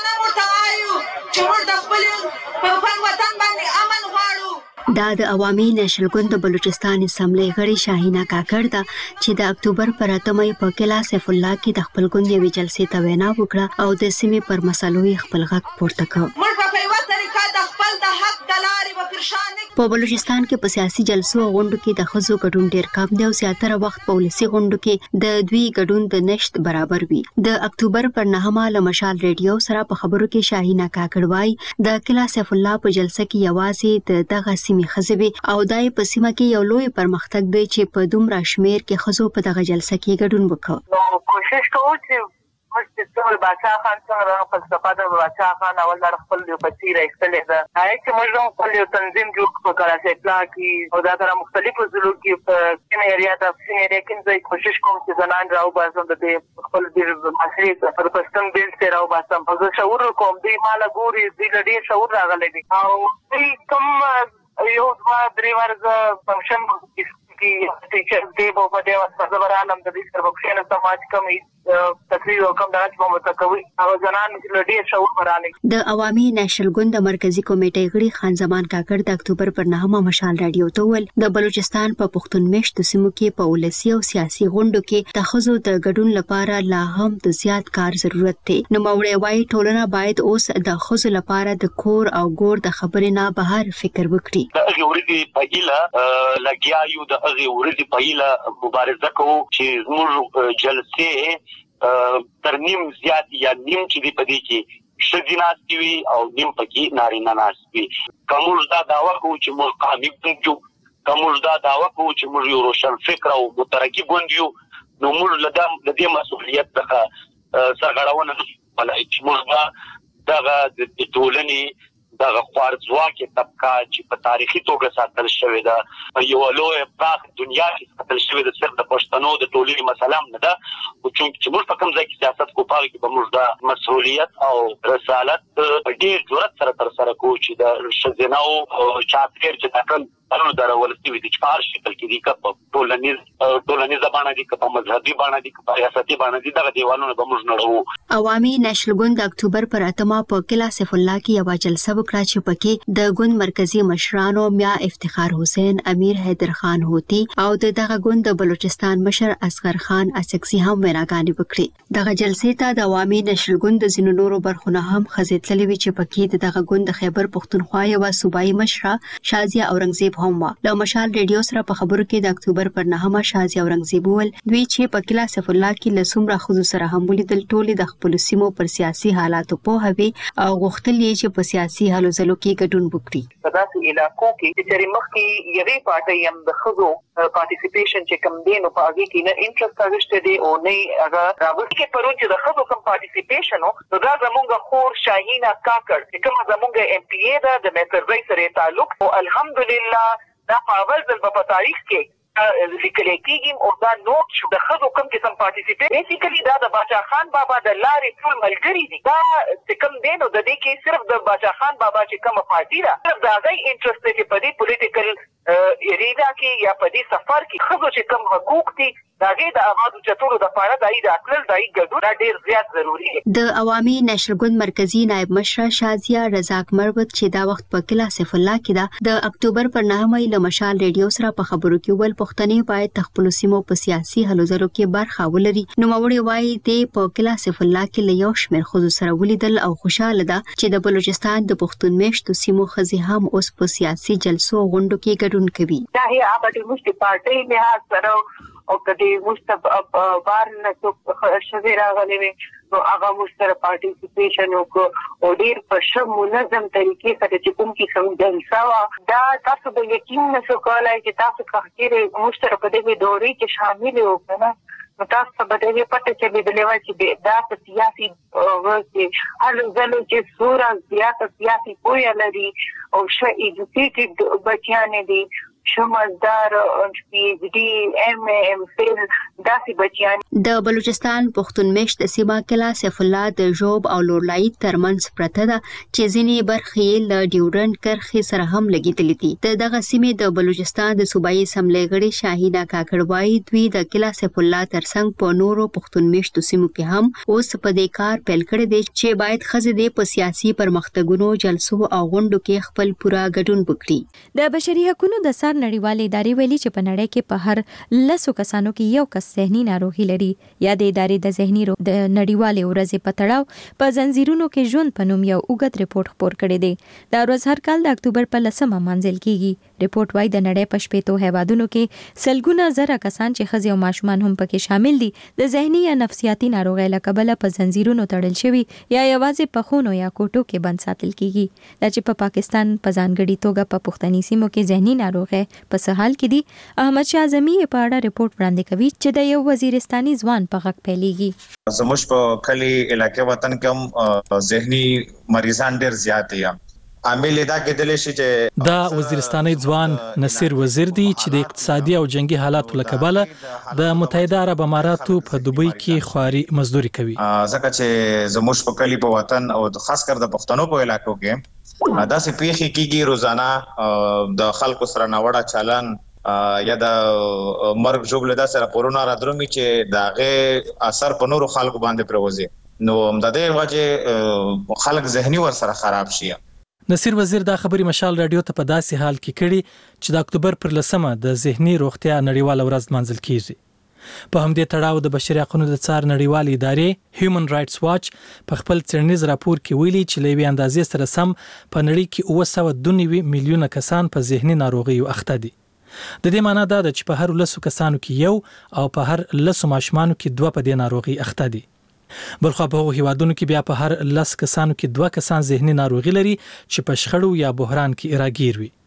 دا د عوامي نېشنل ګوند د بلوچستان اسمبلی غړي شاهینه کاکړ ده چې د اکتوبر پر 8مه په کلا سیف الله کې د خپل ګوند یوې جلسې ته وینا وکړه او د سیمې پر مسلو خپل غږ پورته کړ. په بلوچستان کې په سیاسي جلسو او غونډو کې د ښځو ګډون ډیر کم دی او زیاتره وخت په ولسي غونډو کې د دوی ګډون د نشت برابر وي. د اکتوبر پر 9مه له مشال ریډیو سره په خبرو کې شاهینه کاکړ وایي د قلعه سیف الله په جلسه کې یوازې د دغه سیمې ښځې او دای په سیمه کې یو لوی پرمختګ دی چې په دومره شمیر کې ښځو په دغه جلسه کې ګډون وکړ. کوشش کوو چې مستقبل بادشاہ خان څنګه فلسفه د بادشاہ خان اول در خپل یو بصیره ایستلې ده هغه چې موږ خپل یو تنظیم جوړ کړو کله چې اطلاع کی او دا تر مختلفو ضلعو کې په سینې ایریا د سینې ایریا کې زه کوشش کوم چې زنان راو باسم د خپل د معاشري په پښتون بیل سره راو باسم زه شعور کوم دی مال ګوري د ډېر شعور راغلی دی او کوم یو دوا درې ورځ فنکشن کې ټیچر دی په دې وخت زبرانم د دې سربخښنه سماج کمی تقریر کوم د راځم متکوي او زنان چې ډېر شعور ورانه. د عوامي نېشنل ګوند مرکزی کمیټې غړي خان زمان کاکړ د اکتوبر پر 9مه مشال رادیو ته ول د بلوچستان په پښتون میشتو سیمو کې په ولسي او سیاسي غونډو کې د ښځو د ګډون لپاره لا هم د زیات کار ضرورت دی. نو موري وايي ټولنه باید اوس د ښځو لپاره د کور او ګور د خبرې نه بهر فکر وکړي. د هغه ورځې په ایله لګیا یو د هغه ورځې په ایله مبارزه کوو چې موږ جلسې ترنیم زیات یا نیم چې دی پدې کې شذ ناستي وي او نیم پکې نارینه ناستي. کوم دا داوا کوو چې موږ قانون جو کوم دا داوا کوو چې موږ یو روشن فکر او مترقی ګوندیو نو موږ لدام د دې مسؤلیت څخه سرغړونه بلای چې موږ دغه د ټولنې دغه خوارځواکي طبقه چې په تاریخي توګه ساتل شوې ده یو لوی پراخ دنیا کې ساتل شوې ده صرف د پښتنو د ټولنې مسله نه ده او چې موږ په کوم ځای کې سیاست کوو په کې به موږ د مسؤلیت او رسالت ډېر جرأت سره تر سره کوو چې د شذناو چاپیر چې تکل انو درول ستوي د چار شکل کې دي که ټولنیز باندې دي که په مذهبي باندې دي که په ریاستي باندې دي دغه دیوالونه به موږ نړو. عوامي نېشنل ګوند د اکتوبر پر 8مه په قلعه سیف الله کې یو جلسه وکړه چې پکې د ګوند مرکزی مشرانو میا افتخار حسین امیر حیدر خان هوتی او دغه ګوند د بلوچستان مشر اصغر خان اسکسی هم ویناګانې وکړي. دغه جلسې ته د عوامي نېشنل ګوند د ځینو نورو برخونه هم خزې تللې وي چې پکې دغه ګوند د خیبر پښتونخوا یو صوبایي مشره شازیه اورنګزیب هم له مشال ریډیو سره په خبرو کې د اکتوبر پر 9مه شازیه اورنګزیب ول دوی چې په قلعه سیف الله کې له څومره ښځو سره هم ولیدل ټولې د خپل سیمو پر سیاسي حالاتو پوهوي او غوښتل یې چې په سیاسي هلو ځلو کې ګډون وکړي. په داسې علاقو کې چې مخکې یوې پارټۍ هم د ښځو پارټیسیپیشن چې کم دی نو په هغې کې نه انټرست راغشته دی او نه هغه راغوښتي کې پرون چې د ښځو کم پارټیسیپیشن نو دا زمونږ خور شاهینه کاکړ چې کومه زمونږ ایم پی ای ده د میسرزۍ سره تعلق او الحمدلله دا په اول ځل په تاریخ کې لیکل کېږي او دا نوٹ شو د ښځو کوم قسم پارټیسیپیټ بیسیکلی دا د باچا خان بابا د لارې ټول ملګري دي دا چې کوم دی نو د دې کې صرف د باچا خان بابا چې کومه پارټي ده صرف د هغې انټرست دی په دې پولیټیکل ایرینا کې یا په دې سفر کې ښځو چې کوم حقوق دي د هغې د آوازو چتولو دپاره د هغې راتلل د هغې ګډون دا ډېر زیات ضروري دی. د عوامي نېشنل ګوند مرکزي نایب مشره شازیه رزاق مروت چې دا وخت په قلعه سیف الله کې ده د اکتوبر پر 9مه له مشال ریډیو سره په خبرو کې ویل پښتنې باید د خپلو سیمو په سیاسي هلو ځلو کې برخه ولري. نوموړې وایي د په قلعه سیف الله کې له یو شمېر ښځو سره ولیدل او خوشحاله ده چې د بلوچستان د پښتون میشتو سیمو ښځې هم اوس په سیاسي جلسو او غونډو کې ګډون کوي. دا هي هغه د موږ پارټۍ لحاظ سره او کدی موږ بار نه څوک شوی راغلی وي نو هغه موږ سره پارټیسیپیشن وکړو او ډېر په ښه منظم طریقې سره چې کوم کیسه جلسه وه دا تاسو به یقین نشو کولی چې تاسو که چېرې موږ سره په دغې دورې کې شامل یو که نه نو تاسو ته به دغې پته چلېدلې وه چې دا په سیاسي هلو ځلو چې څومره زیاته سیاسي پوهه لري او ښه ایجوکیټډ بچیانې دي شمالدار پی ایچ ډي ایم اے ایم فل داسې بچیان. د بلوچستان پښتون میشت سیمه قلعه سیف الله د ژوب او لورلایي ترمنځ پرته ده چې ځینې برخې له ډیورنډ کرښې سره هم لګېدلې دي. د دغه سیمې د بلوچستان د صوبایي اسمبلۍ غړي شاهینه کاکړ وایي دوی د قلعه سیف الله ترڅنګ په نورو پښتون میشتو سیمو کې هم اوس په دې کار پیل کړی دی چې باید ښځې دې په سیاسي پرمختګونو جلسو او غونډو کې خپل پوره ګډون وکړي. د بشري حقوقو د څار نړیوالې ادارې ویلي چې په نړۍ کې په هر 10 کسانو کې یو کس ذهني ناروغي لري. یا د ادارې د ذهني د نړیوالې ورځې په تړاو په زنجیرونو کې ژوند په نوم یو اوږد ریپورت خپور کړی دی. دا ورځ هر کال د اکتوبر په 10مه منځل کیږي. ریپورت وايي د نړۍ په 15 هیوادونو کې سلګونه زره کسان چې ښځې او ماشومان هم پکې شامل دي د ذهني یا نفسیاتي ناروغۍ له کبله په زنجیرونو تړل شوي یا یوازې په خونو یا کوټو کې بند ساتل کیږي. دا چې په پاکستان په ځانګړي توګه په پښتني سیمو کې ذهني ناروغۍ په سهال کې دي. احمد شاه اعظمي په اړه ریپورت وړاندې کوي چې د یو وزیرستاني ځوان په غږ پیلېږي. زموږ په کلی علاقې وطن کې ذهني مریضان ډېر زیات دي. عامل دا کېدل شي چې دا وزیرستاني ځوان نصیر وزیر دی چې د اقتصادي او جنگي حالاتو له کبله د متحده عرب اماراتو په دوبۍ کې خواري مزدوري کوي. ځکه چې زموږ په کلی په وطن او خاص کر د پښتنو په علاقو کې دا سه پیخي کیږي روزانه د خلکو سره ناوړه چلن یا د مرګ جوړل دا سره پورونه را درومي چې داغه اثر په نورو خلکو باندې پروزي. نو د دې وجه خلک ذهني ور سره خراب شي. نصیر وزیر دا خبري مشال رادیو ته په داسې حال کې کړي چې د اکتوبر پر 10مه د ذهني روغتیا نړیواله ورځ منځل کیږي. په همدې تړاو د بشري حقوقو د څار نړیوالې ادارې هیومن رائټس واچ په خپل څېړنیز راپور کې ویلي چې لوي اندازې سره سم په نړۍ کې 902 میلیونه کسان په ذهني ناروغیو اخته دي. د دې معنی دا ده چې په هر 10 کسانو کې یو او په هر 10 ماشومانو کې 2 په دې ناروغي اخته دي. بلخو په هیوادونو کې بیا په هر 10 کسانو کې 2 کسان ذهني ناروغي لري چې په شخړو یا بحران کې راګیر وي.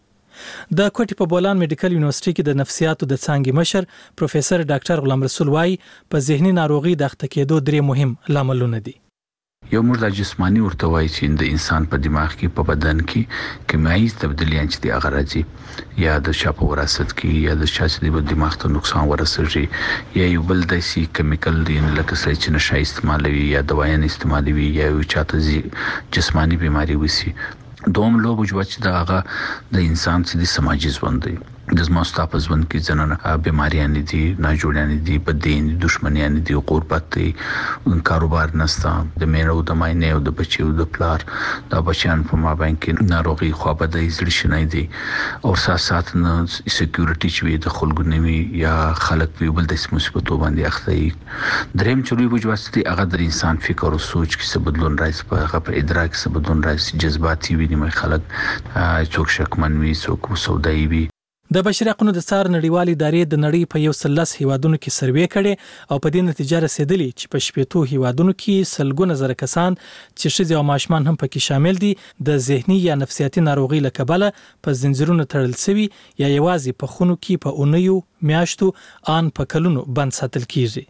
د کوټي په بولان میډیکل یونیورسيټي کې د نفسیاتو د څانګې مشر پروفیسور ډاکټر غلام رسول وايي په ذهني ناروغي د اخته کېدو 3 مهم لاملونه دي. یو موږ د جسمانی ورته وایي چې د انسان په دماغ کې په بدن کې کیمیاوي تبدیلیان چې هغه راځي یا د شاپ وراثت کې یا د شاشه د دماغ ته نقصان ورسېږي یا یو بل داسي کیمیکل دی لکه چې نشه استعمالوي یا دوايان استعمالوي یا یو چاته جسمانی بیماری وسی. دوم لو بوجو چې دا هغه د انسان چې د سماجي ژوند دی د زموږ په ژوند کې ځنه بیماریاں دي نه جوړیان دي بدین دښمنیان دي غربت دي کاروبار نستا د مینو د ماینه او د بچیو د پلار د بچیان په مابین کې ناروغي خو به د زړه شنه دي او سات نه سکیورټي چې د خلکو نوي یا خلک په بل د مصیبتو باندې اخته دریم چوي بوجو چې هغه د انسان فکر او سوچ کې څه بدلون راځي په هغه پر ادراک څه بدلون راځي جذباتي وي نه خلک څوک شکمن وي څوک سودایي وي. د بشري حقوقو د څار نړیوالې ادارې د نړۍ په 110 هیوادونو کې سروې کړي او په دې نتیجه رسیدلی چې په 15 هیوادونو کې سلګونه زره کسان چې ښځې او ماشومان هم پکې شامل دي د ذهني یا نفسیاتي ناروغي له کبله په زنجیرونو تړل شوي یا یوازې په خونو کې په اونیو میاشتو ان په کلونو بند ساتل کیږي.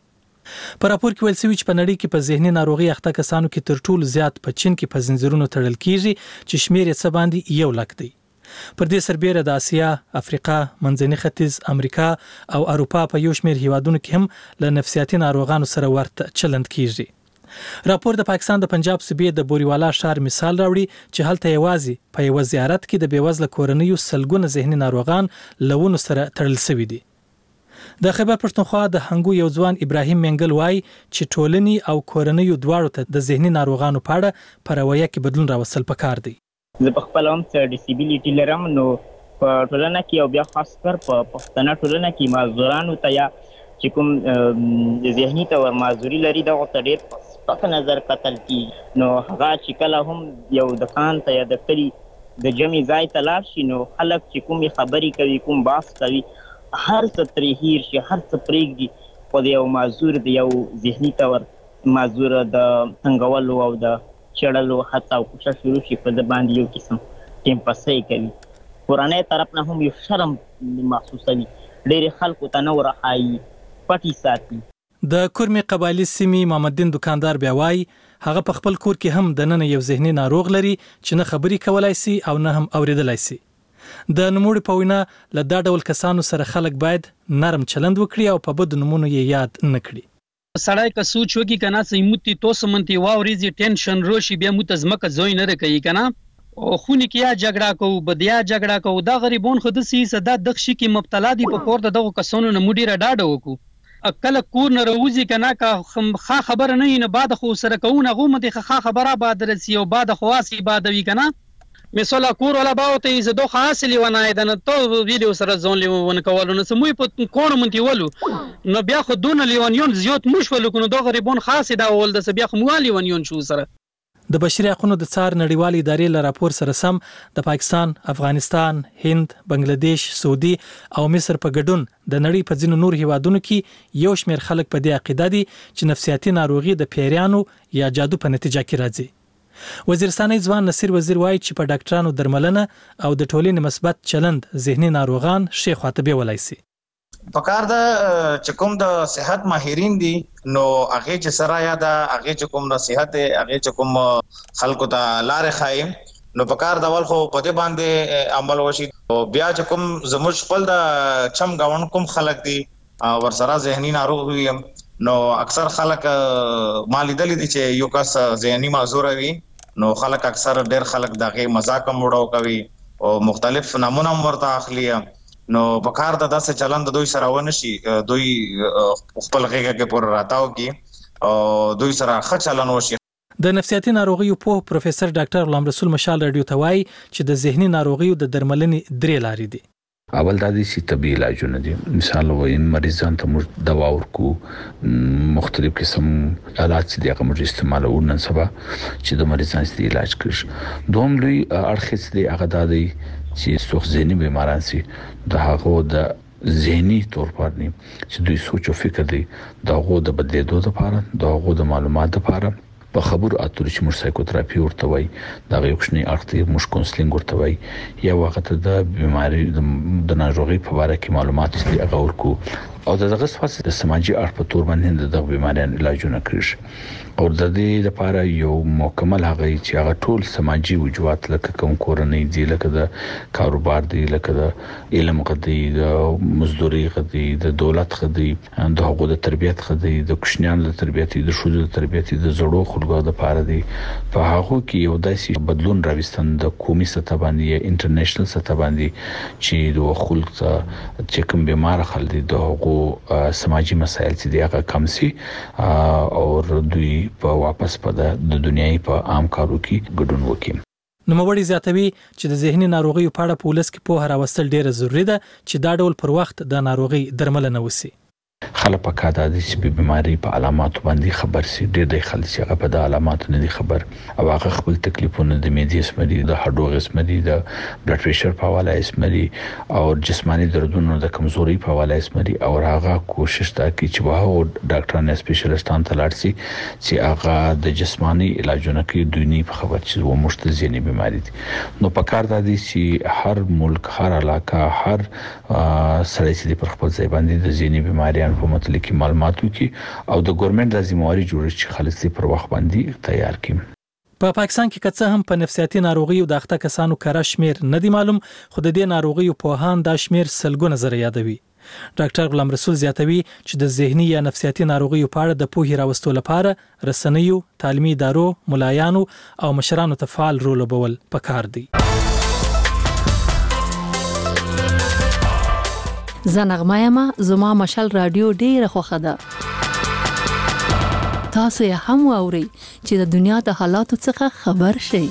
په راپور کې ویل شوی چې په نړۍ کې په ذهني ناروغي اخته کسانو کې تر ټولو زیات په چین کې په زنجیرونو تړل کیږي چې شمیر یې څه باندې 1 لک دی. پر دې سربېره د آسیا، افریقا، منځني ختیځ، امریکا او اروپا په یو شمیر هیوادونو کې هم له نفسیاتي ناروغانو سره ورته چلند کیږي. راپور د پاکستان د پنجاب صوبې د بوریوالا ښار مثال راوړي چې هلته یوازې په یو زیارت کې د بیوزله کورنیو سلګونه ذهني ناروغان لونو سره تړل شوي دي. د خیبر پښتونخوا د هنګو یو ځوان ابراهیم منګل وای چې ټولني او کورنیو دواړو ته د ذهني ناروغانو په اړه په رویه کې بدلون راوستل پکار دی. زه په خپل هم څه ډیسیبیلیټي لرم نو په ټولنه کې او بیا خاص کر په پښتنه ټولنه کې معذورانو ته یا چې کوم ذهني تور معذوري لري دغه ته ډېر په نظر کتل کیږي. نو هغه چې کله هم یو دکان ته یا د کلي د جمع ځای ته لاړ شي نو خلک چې کومې خبرې کوي کوم بحث کوي هر څه ترې هیر شي هر څه پرېږدي خو د یو معذور د یو ذهني تور معذور د څنګهولو او د چړلو حتی او کوشش شروع شي په باندې یو قسم ټیمپسي کوي. کورنۍ طرف نه هم یو شرم محسوسوي ډېر خلکو ته نه ورخایي پټي ساتي. د کورمي قبایلی سیمې محمددین دکاندار بیا وای هغه په خپل کور کې هم د نن یو ذهني ناروغ لري چې نه خبري کولای سي او نه هم اوریدلای سي. د نموړي په وینا له دا ډول کسانو سره خلک باید نرم چلند وکړي او په بد نمونه یې یاد نه کړي. سړی که سوچ وکړي کنه چې موتی توس منتی واوريزي ټینشن روشي بیا متزمکه زوی نه کوي کنه او خونی کې یا جګړه کو بدیا جګړه کو دا غریبون خود سي صدا دغشي کې مبتلا دي په کور دغه کسانو نه مډیره ډاډه وکړو اکل کور نه روزي کنه کا خبر نه نه بعد خو سره کوونه غو مده خا خبره بعد رسي او بعد خواصي بعد وی کنه مثلا کور ولا باوته ز دوه حاصل ونه دنه تو ویډیو سره ځون لیون کولو نو سموي په کونه مونتی ولو نو بیا خو دون لیونیون زیات مش ولو کنه دا غریبون خاص دا ول د بیا خو مو لیونیون شو سره د بشري حقوقو د څار نړیوال ادارې له راپور سره سم د پاکستان، افغانستان، هند، بنگلاديش، سعودي او مصر په ګډون د نړۍ په ځینو نور هیوادونو کې یو شمېر خلک په دې عقیده دي چې نفسیاتي ناروغي د پیریانو یا جادو په نتیجه کې راځي. وزیرستاني ځوان نصیر وزیر وایي چې په ډاکټرانو درملنه او د ټولنې مثبت چلند ذهني ناروغان ښې خواته بیولای شي. پکار دا چې کوم د صحت ماهرین دي نو هغه چې سره یا دا هغه چې کوم نصيحت هغه چې کوم خلکو ته لارې خایم نو پکار دا ول خو په دې باندې عمل وشي او بیا چې کوم زموږ خپل د چم گاون کوم خلک دي ور سره ذهني ناروغ وي نو اکثر خلک مال دي چې یو کس ذهني معذور وي نو خلک اکثر ډېر خلک دغه مزاق مړو کوي او مختلف نمونه ورته اخلي نو پکار د داسې چلند دوی سره ونشي دوی خپل غیږه کې پر راتاو کی او دوی سره ښه چلند وشي. د نفسیاتي ناروغیو په پروفیسور ډاکټر غلام رسول مشال رادیو ته وایي چې د ذهني ناروغیو د درملنې درې لارې دي. اول دا دي چې طبي علاجونه دي. مثال وایم مریضان ته موږ دوا ورکو مختلف قسم علاج دي هغه موږ استعمالو نن سبا چې د مریضانو د علاج کړي. دوم لوی اړخ دي هغه دا دي چې څوک ذهني بیماران سي د هغه د ذهني تور باندې چې دوی سوچ او فکر دي د هغه د بدلیدو لپاره د هغه د معلوماتو لپاره په خبرو اترو چې موږ سایکوتراپي ورته وای دا یو کوچنی اړتیا موږ کونسلینګ ورته وای یا وخت د بیماری د ناروغي په اړه کې معلومات دي هغه ورکو او دغه څه د سماجی اړخ په تور باندې د بیماریانو علاجونه کړی او د دې لپاره یو مکمل هغه چې هغه ټول سماجی وجوهات لکه کوم کورنۍ دي لکه د کاروبار دي لکه د علم غدي د مزدوري غدي د دولت غدي د حقوق د تربيت غدي د کوچنیانو د تربيت د شوزو د تربيت د زړو خلکو د لپاره دي په هغه کې یو داسې بدلون راوستن د قومي سطح باندې یا انټرنیشنل سطح باندې چې د خلک چې کوم بیمار خلک دي د سماجی مسایل چې دی هغه کم سي او دوی په واپس په د دنیاي په عام کارو کې ګډون وکړي. نو موري زیاتوي چې د ذهني ناروغیو په اړه پولیس کې په هر راوستل ډیره ضروری ده چې دا ډول پر وخت د ناروغي درملنه وسی. خلک په کاده دي چې بیماری په علاماتو باندې خبر سي ډېر د خلک چې هغه په د علاماتو نه دي خبر او هغه خپل تکلیفونه د معدې اسمري د هډوغ اسمري د بلډ پريشر په حواله اسمري او جسماني دردونو د کمزوري په حواله اسمري او هغه کوشش تا کوي چې واه ډاکټرانو سپیشلیستان ته لاړ شي چې هغه د جسماني علاجونه کوي دونی په خبر چې و مشتزيني بیماری دي. نو په کار د دي چې هر ملک هر علاقه هر سړی چې پر خپل ځای باندې د ذهني بیماریانو په متعلق معلوماتو کې او د ګورنمنت د ذمہواری جوړښت چې خالصي پر وخت باندې تیار کړي. په پاکستان کې کڅه هم په نفسیاتي ناروغیو د اخته کسانو کره شمیر نه دی معلوم خو د دې ناروغیو په هان د شمیر سلګونه زره یادوي. ډاکټر غلام رسول زیاتوي چې د ذهني یا نفسیاتي ناروغیو په اړه د پوهې راوستلو لپاره رسنیو، تعلیمي ادارو، ملایانو او مشرانو ته فعال رول لوبول پکار دي. زنغمایما زما مشال رادیو ډیره خوښه ده. تاسو یې هم واورئ چې د دنیا د حالاتو څخه خبر شئ.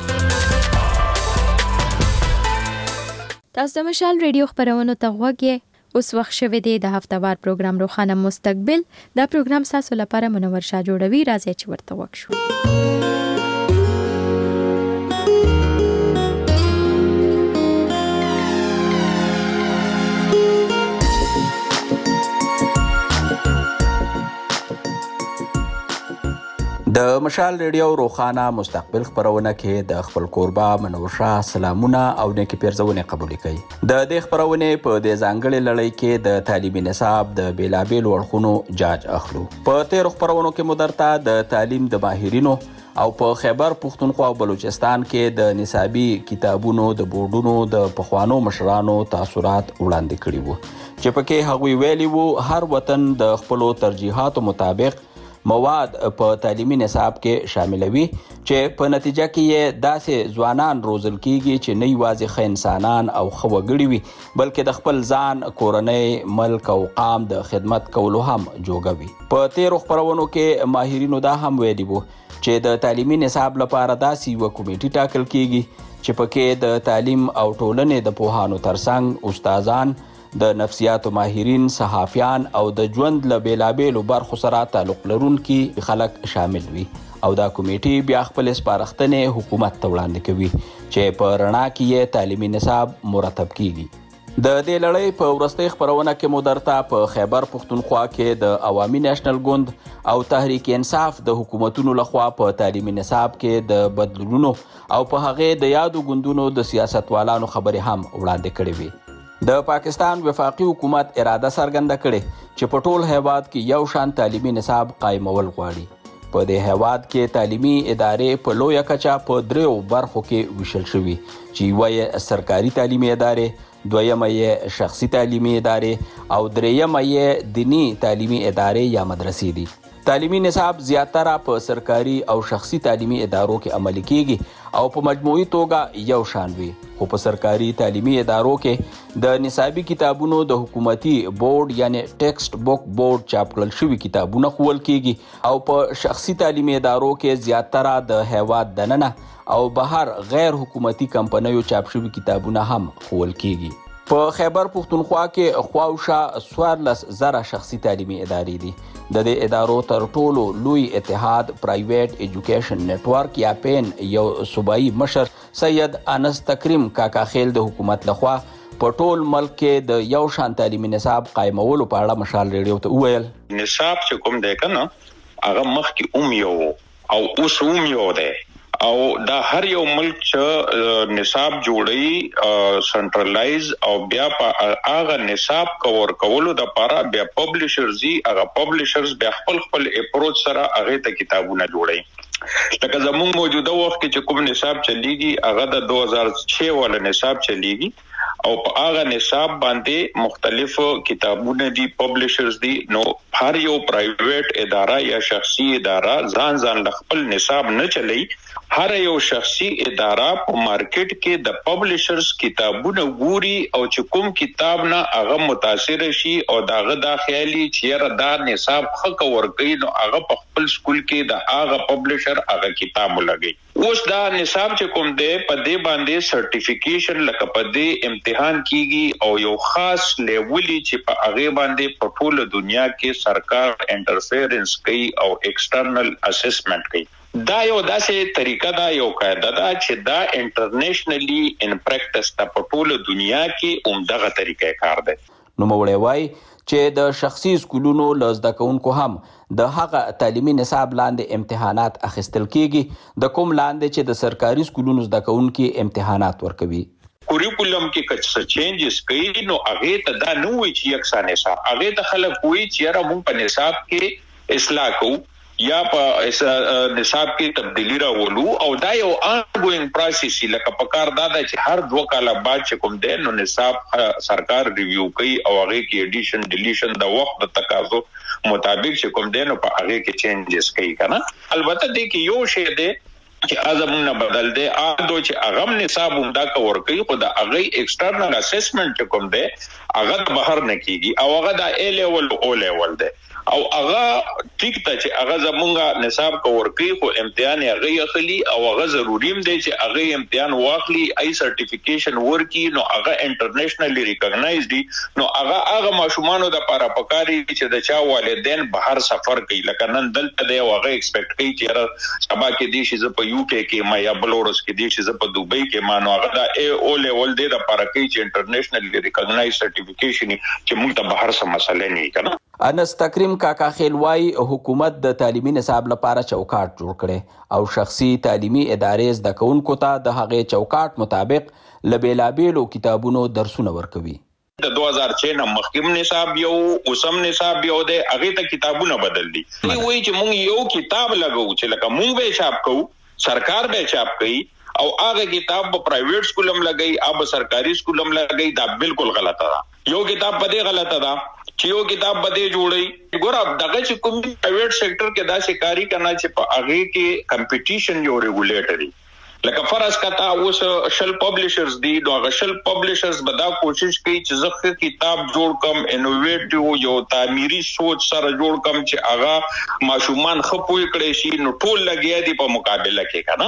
تاسو د مشال رادیو خبرونو ته غوږی اوس وخت شوه دی د هفتهوار پروګرام روخانه مستقبل. دا پروګرام تاسو لپاره منور شاه جوړوي. راځي چې ورته وښو. د مشال ریډیو روخانه مستقبل خبرونه کې د خپل کوربه منور شاه سلامونه او نیکی پیرزونه قبول کړي. د دې خبرونه په د ځانګړي لړۍ کې د تعلیمي نصاب د بیلابیل وړخونو جاج اخلو. په تیر خبرونو کې مدرته د تعلیم د ماهرینو او په خیبر پختونخوا او بلوچستان کې د نصابي کتابونو د بورډونو د پخوانو مشرانو تاثرات وړاندې کړي وو چې پکې هغوی ویلي وو هر وطن د خپل ترجیحاتو مطابق مواد په تعلیمي نصاب کې شاملوي چې په نتیجه کې یې داسې ځوانان روزل کیږي چې نه یوازې ښه انسانان او ښه وګړي وي بلکې د خپل ځان، کورنۍ، ملک او قام د خدمت کولو هم جوګوي. په تیرو خبرونو کې ماهرینو دا هم ویلي وو چې د تعلیمي نصاب لپاره داسې یوه کمیټه ټاکل کیږي چې پکې د تعلیم او ټولنې د پوهانو ترڅنګ استادان، د نفسیاتو ماهرین، صحافیان او د ژوند له بیلابیلو برخو سره تعلق لرونکي خلک شامل وي او دا کمیټې بیا خپل سپارښتنې حکومت ته وړاندې کوي چې په رڼا کې یې تعلیمي نصاب مرتب کیږي. د دې لړۍ په وروستۍ خپرونه کې مو درته په خیبر پښتونخوا کې د عوامي نېشنل ګوند او تحریک انصاف د حکومتونو لخوا په تعلیمي نصاب کې د بدلونونو او په هغې د یادو ګوندونو د سیاستوالانو خبرې هم وړاندې کړې وې. د پاکستان وفاقي حکومت اراده څرګنده کړې چې په ټول هیواد کې یو شان تعلیمي نصاب قایمول غواړي. په دې هیواد کې تعلیمي ادارې په لویه کچه په 3 برخو کې ویشل شوي چې یوه یې سرکاري تعلیمي ادارې، دویمه یې شخصي تعلیمي ادارې او دریمه یې دینی تعلیمي ادارې یا مدرسې دي. تعلیمي نصاب زیاتره په سرکاري او شخصي تعلیمي ادارو کې عملي کیږي او په مجموعي توګه یو شان وي، خو په سرکاري تعلیمي ادارو کې د نصابي کتابونو د حکومتي بورډ یعنی ټیکسټ بک بورډ چاپ کړل شوي کتابونه ښوول کیږي او په شخصي تعلیمي ادارو کې زیاتره د هیواد دننه او بهر غیر حکومتي کمپنیو چاپ شوي کتابونه هم ښوول کیږي. په خیبر پښتونخوا کې خواوشا 14,000 شخصي تعلیمي ادارې دي. د دې ادارو تر ټولو لوی اتحاد پرایویټ ایجوکیشن نیټورک یا پین یو صوبایي مشر سید انس تکریم کاکا خیل د حکومت لخوا په ټول ملک کې د یو شان تعلیمي نصاب قایمولو په اړه مشال ریډیو ته وویل. نصاب چې کوم دی کنه هغه مخکې یو او اوس یو دی او دا هر یو ملک چې نصاب جوړي سنټرلایز او بیا په هغه نصاب کولو د لپاره بیا پبلشرز هغه پبلشرز بیا خپل اپروچ سره هغه ته کتابونه جوړي. لکه زموږ موجوده وخت کې چې کوم نصاب چلیږي هغه د 2006 والا نصاب چلیږي او په هغه نصاب باندې مختلف کتابونه دي، پبلشرز دي. نو هر یو پرایویټ اداره یا شخصي اداره ځان خپل نصاب نه چلی، هر یو شخصي اداره په مارکیټ کې د پبلشرز کتابونه ګوري او چې کوم کتاب نه هغه متاثر شي او داغه دا خیالي چې دا نصاب حق ورګي نو هغه په خپل سکول کې د هغه پبلشر هغه کتاب لګي. اوس دا نصاب چې کوم دی په دې باندې سرټیفیکیشن لکه په دې امتحان کیږي او یو خاص لیولي چې په هغه باندې په ټوله دنیا کې سرکار انټرفیرنس کوي او ایکسټرنل اسسمنت کوي. دا یو داسې طریقه دا یو قاعده ده چې دا انټرنیشنلی ان پریکټس ته په ټوله دنیا کې عمدغه طریقې کار دی. نو موړی وای چې د شخصي سکولونو لزده کوونکو هم د هغه تعلیمي نصاب لاندې امتحانات اخیستل کیږي د کوم لاندې چې د سرکاري سکولونو زده کوونکي امتحانات ورکوي. کوریکولم کې کڅ چینجز کوي نو هغه ته دا نه وایي چې یکسان نصاب، هغه ته خلک وایي چې را مونږ په نصاب کې اصلاح کوو یا په نصاب کې تبدیلی راولو او دا یو آنګوینګ پروسس لکه په کار دا چې هر 2 کال بعد چې کوم دی نو نصاب سرکار ریویو کوي او هغه کې ایډیشن ډیلیشن د وخت د تقاضو مطابق چې کوم دی نو په هغه کې چینجز کوي کنه. البته دې کې یو شی دی چې ازمونه بدل دی اګو چې هغه نصاب همدا کور کوي خو دا هغه ایکسټرنل اسسمنت چې کوم دی هغه بهر نه کیږي او هغه د ا لیول او لیول دی او هغه ټیک ته چې هغه زمونږه نصاب کور کوي خو امتحان هغه اخلي او هغه ضروري دی چې هغه امتحان واخلي ای سرټیفیکیشن ورکی نو هغه انټرنیشنلی ریکګنایزډ دي نو هغه ماشومانو د لپاره پکاري چې د چا والدین بهر سفر کوي لکه نن دلته دی هغه ایکسپیکټ کوي چې سبا کې دي چې په یو کې ما یا بلورس کې دي چې په دوبۍ کې ما نو هغه د ای او لیول دی د لپاره کوي چې انټرنیشنلی ریکګنایز سرټیفیکیشن چې موږ ته بهر سم مسله نه کنه. انس تکریم کاکا خیلوای حکومت د تعلیمي نصاب لپاره چوکاټ جوړ کړي او شخصي تعلیمي ادارې زده کوونکو ته د هغې چوکاټ مطابق له بیلابیلو کتابونو درسونه ورکوي. د 2006 نه مخکیم نصاب یو اوسم نصاب یو دی هغه ته کتابونه بدل دي. وایي چې مونږ یو کتاب لګو چې لکه مونږ به چاپ کوو سرکار به چاپ کوي او هغه کتاب په پرایویټ سکولم لګي او سرکاري سکولم لګي دا بالکل غلطه ده. یو کتاب په دې غلطه ده چې یو کتاب بده جوړي ګور دغه چې کوم پرایویټ سېکټر کې دا شکاري کرنا چې په هغه کې کمپټیشن یو ریګولیټري لکه فرض کتا اوس شل پبلشرز دي نو شل پبلشرز بدا کوشش کوي چې زخه کتاب جوړ کم انوویټیو یو تعمیري سوچ سره جوړ کم چې هغه ماشومان خپوي کړي شي نو ټول لګیا دي په مقابله کې کنه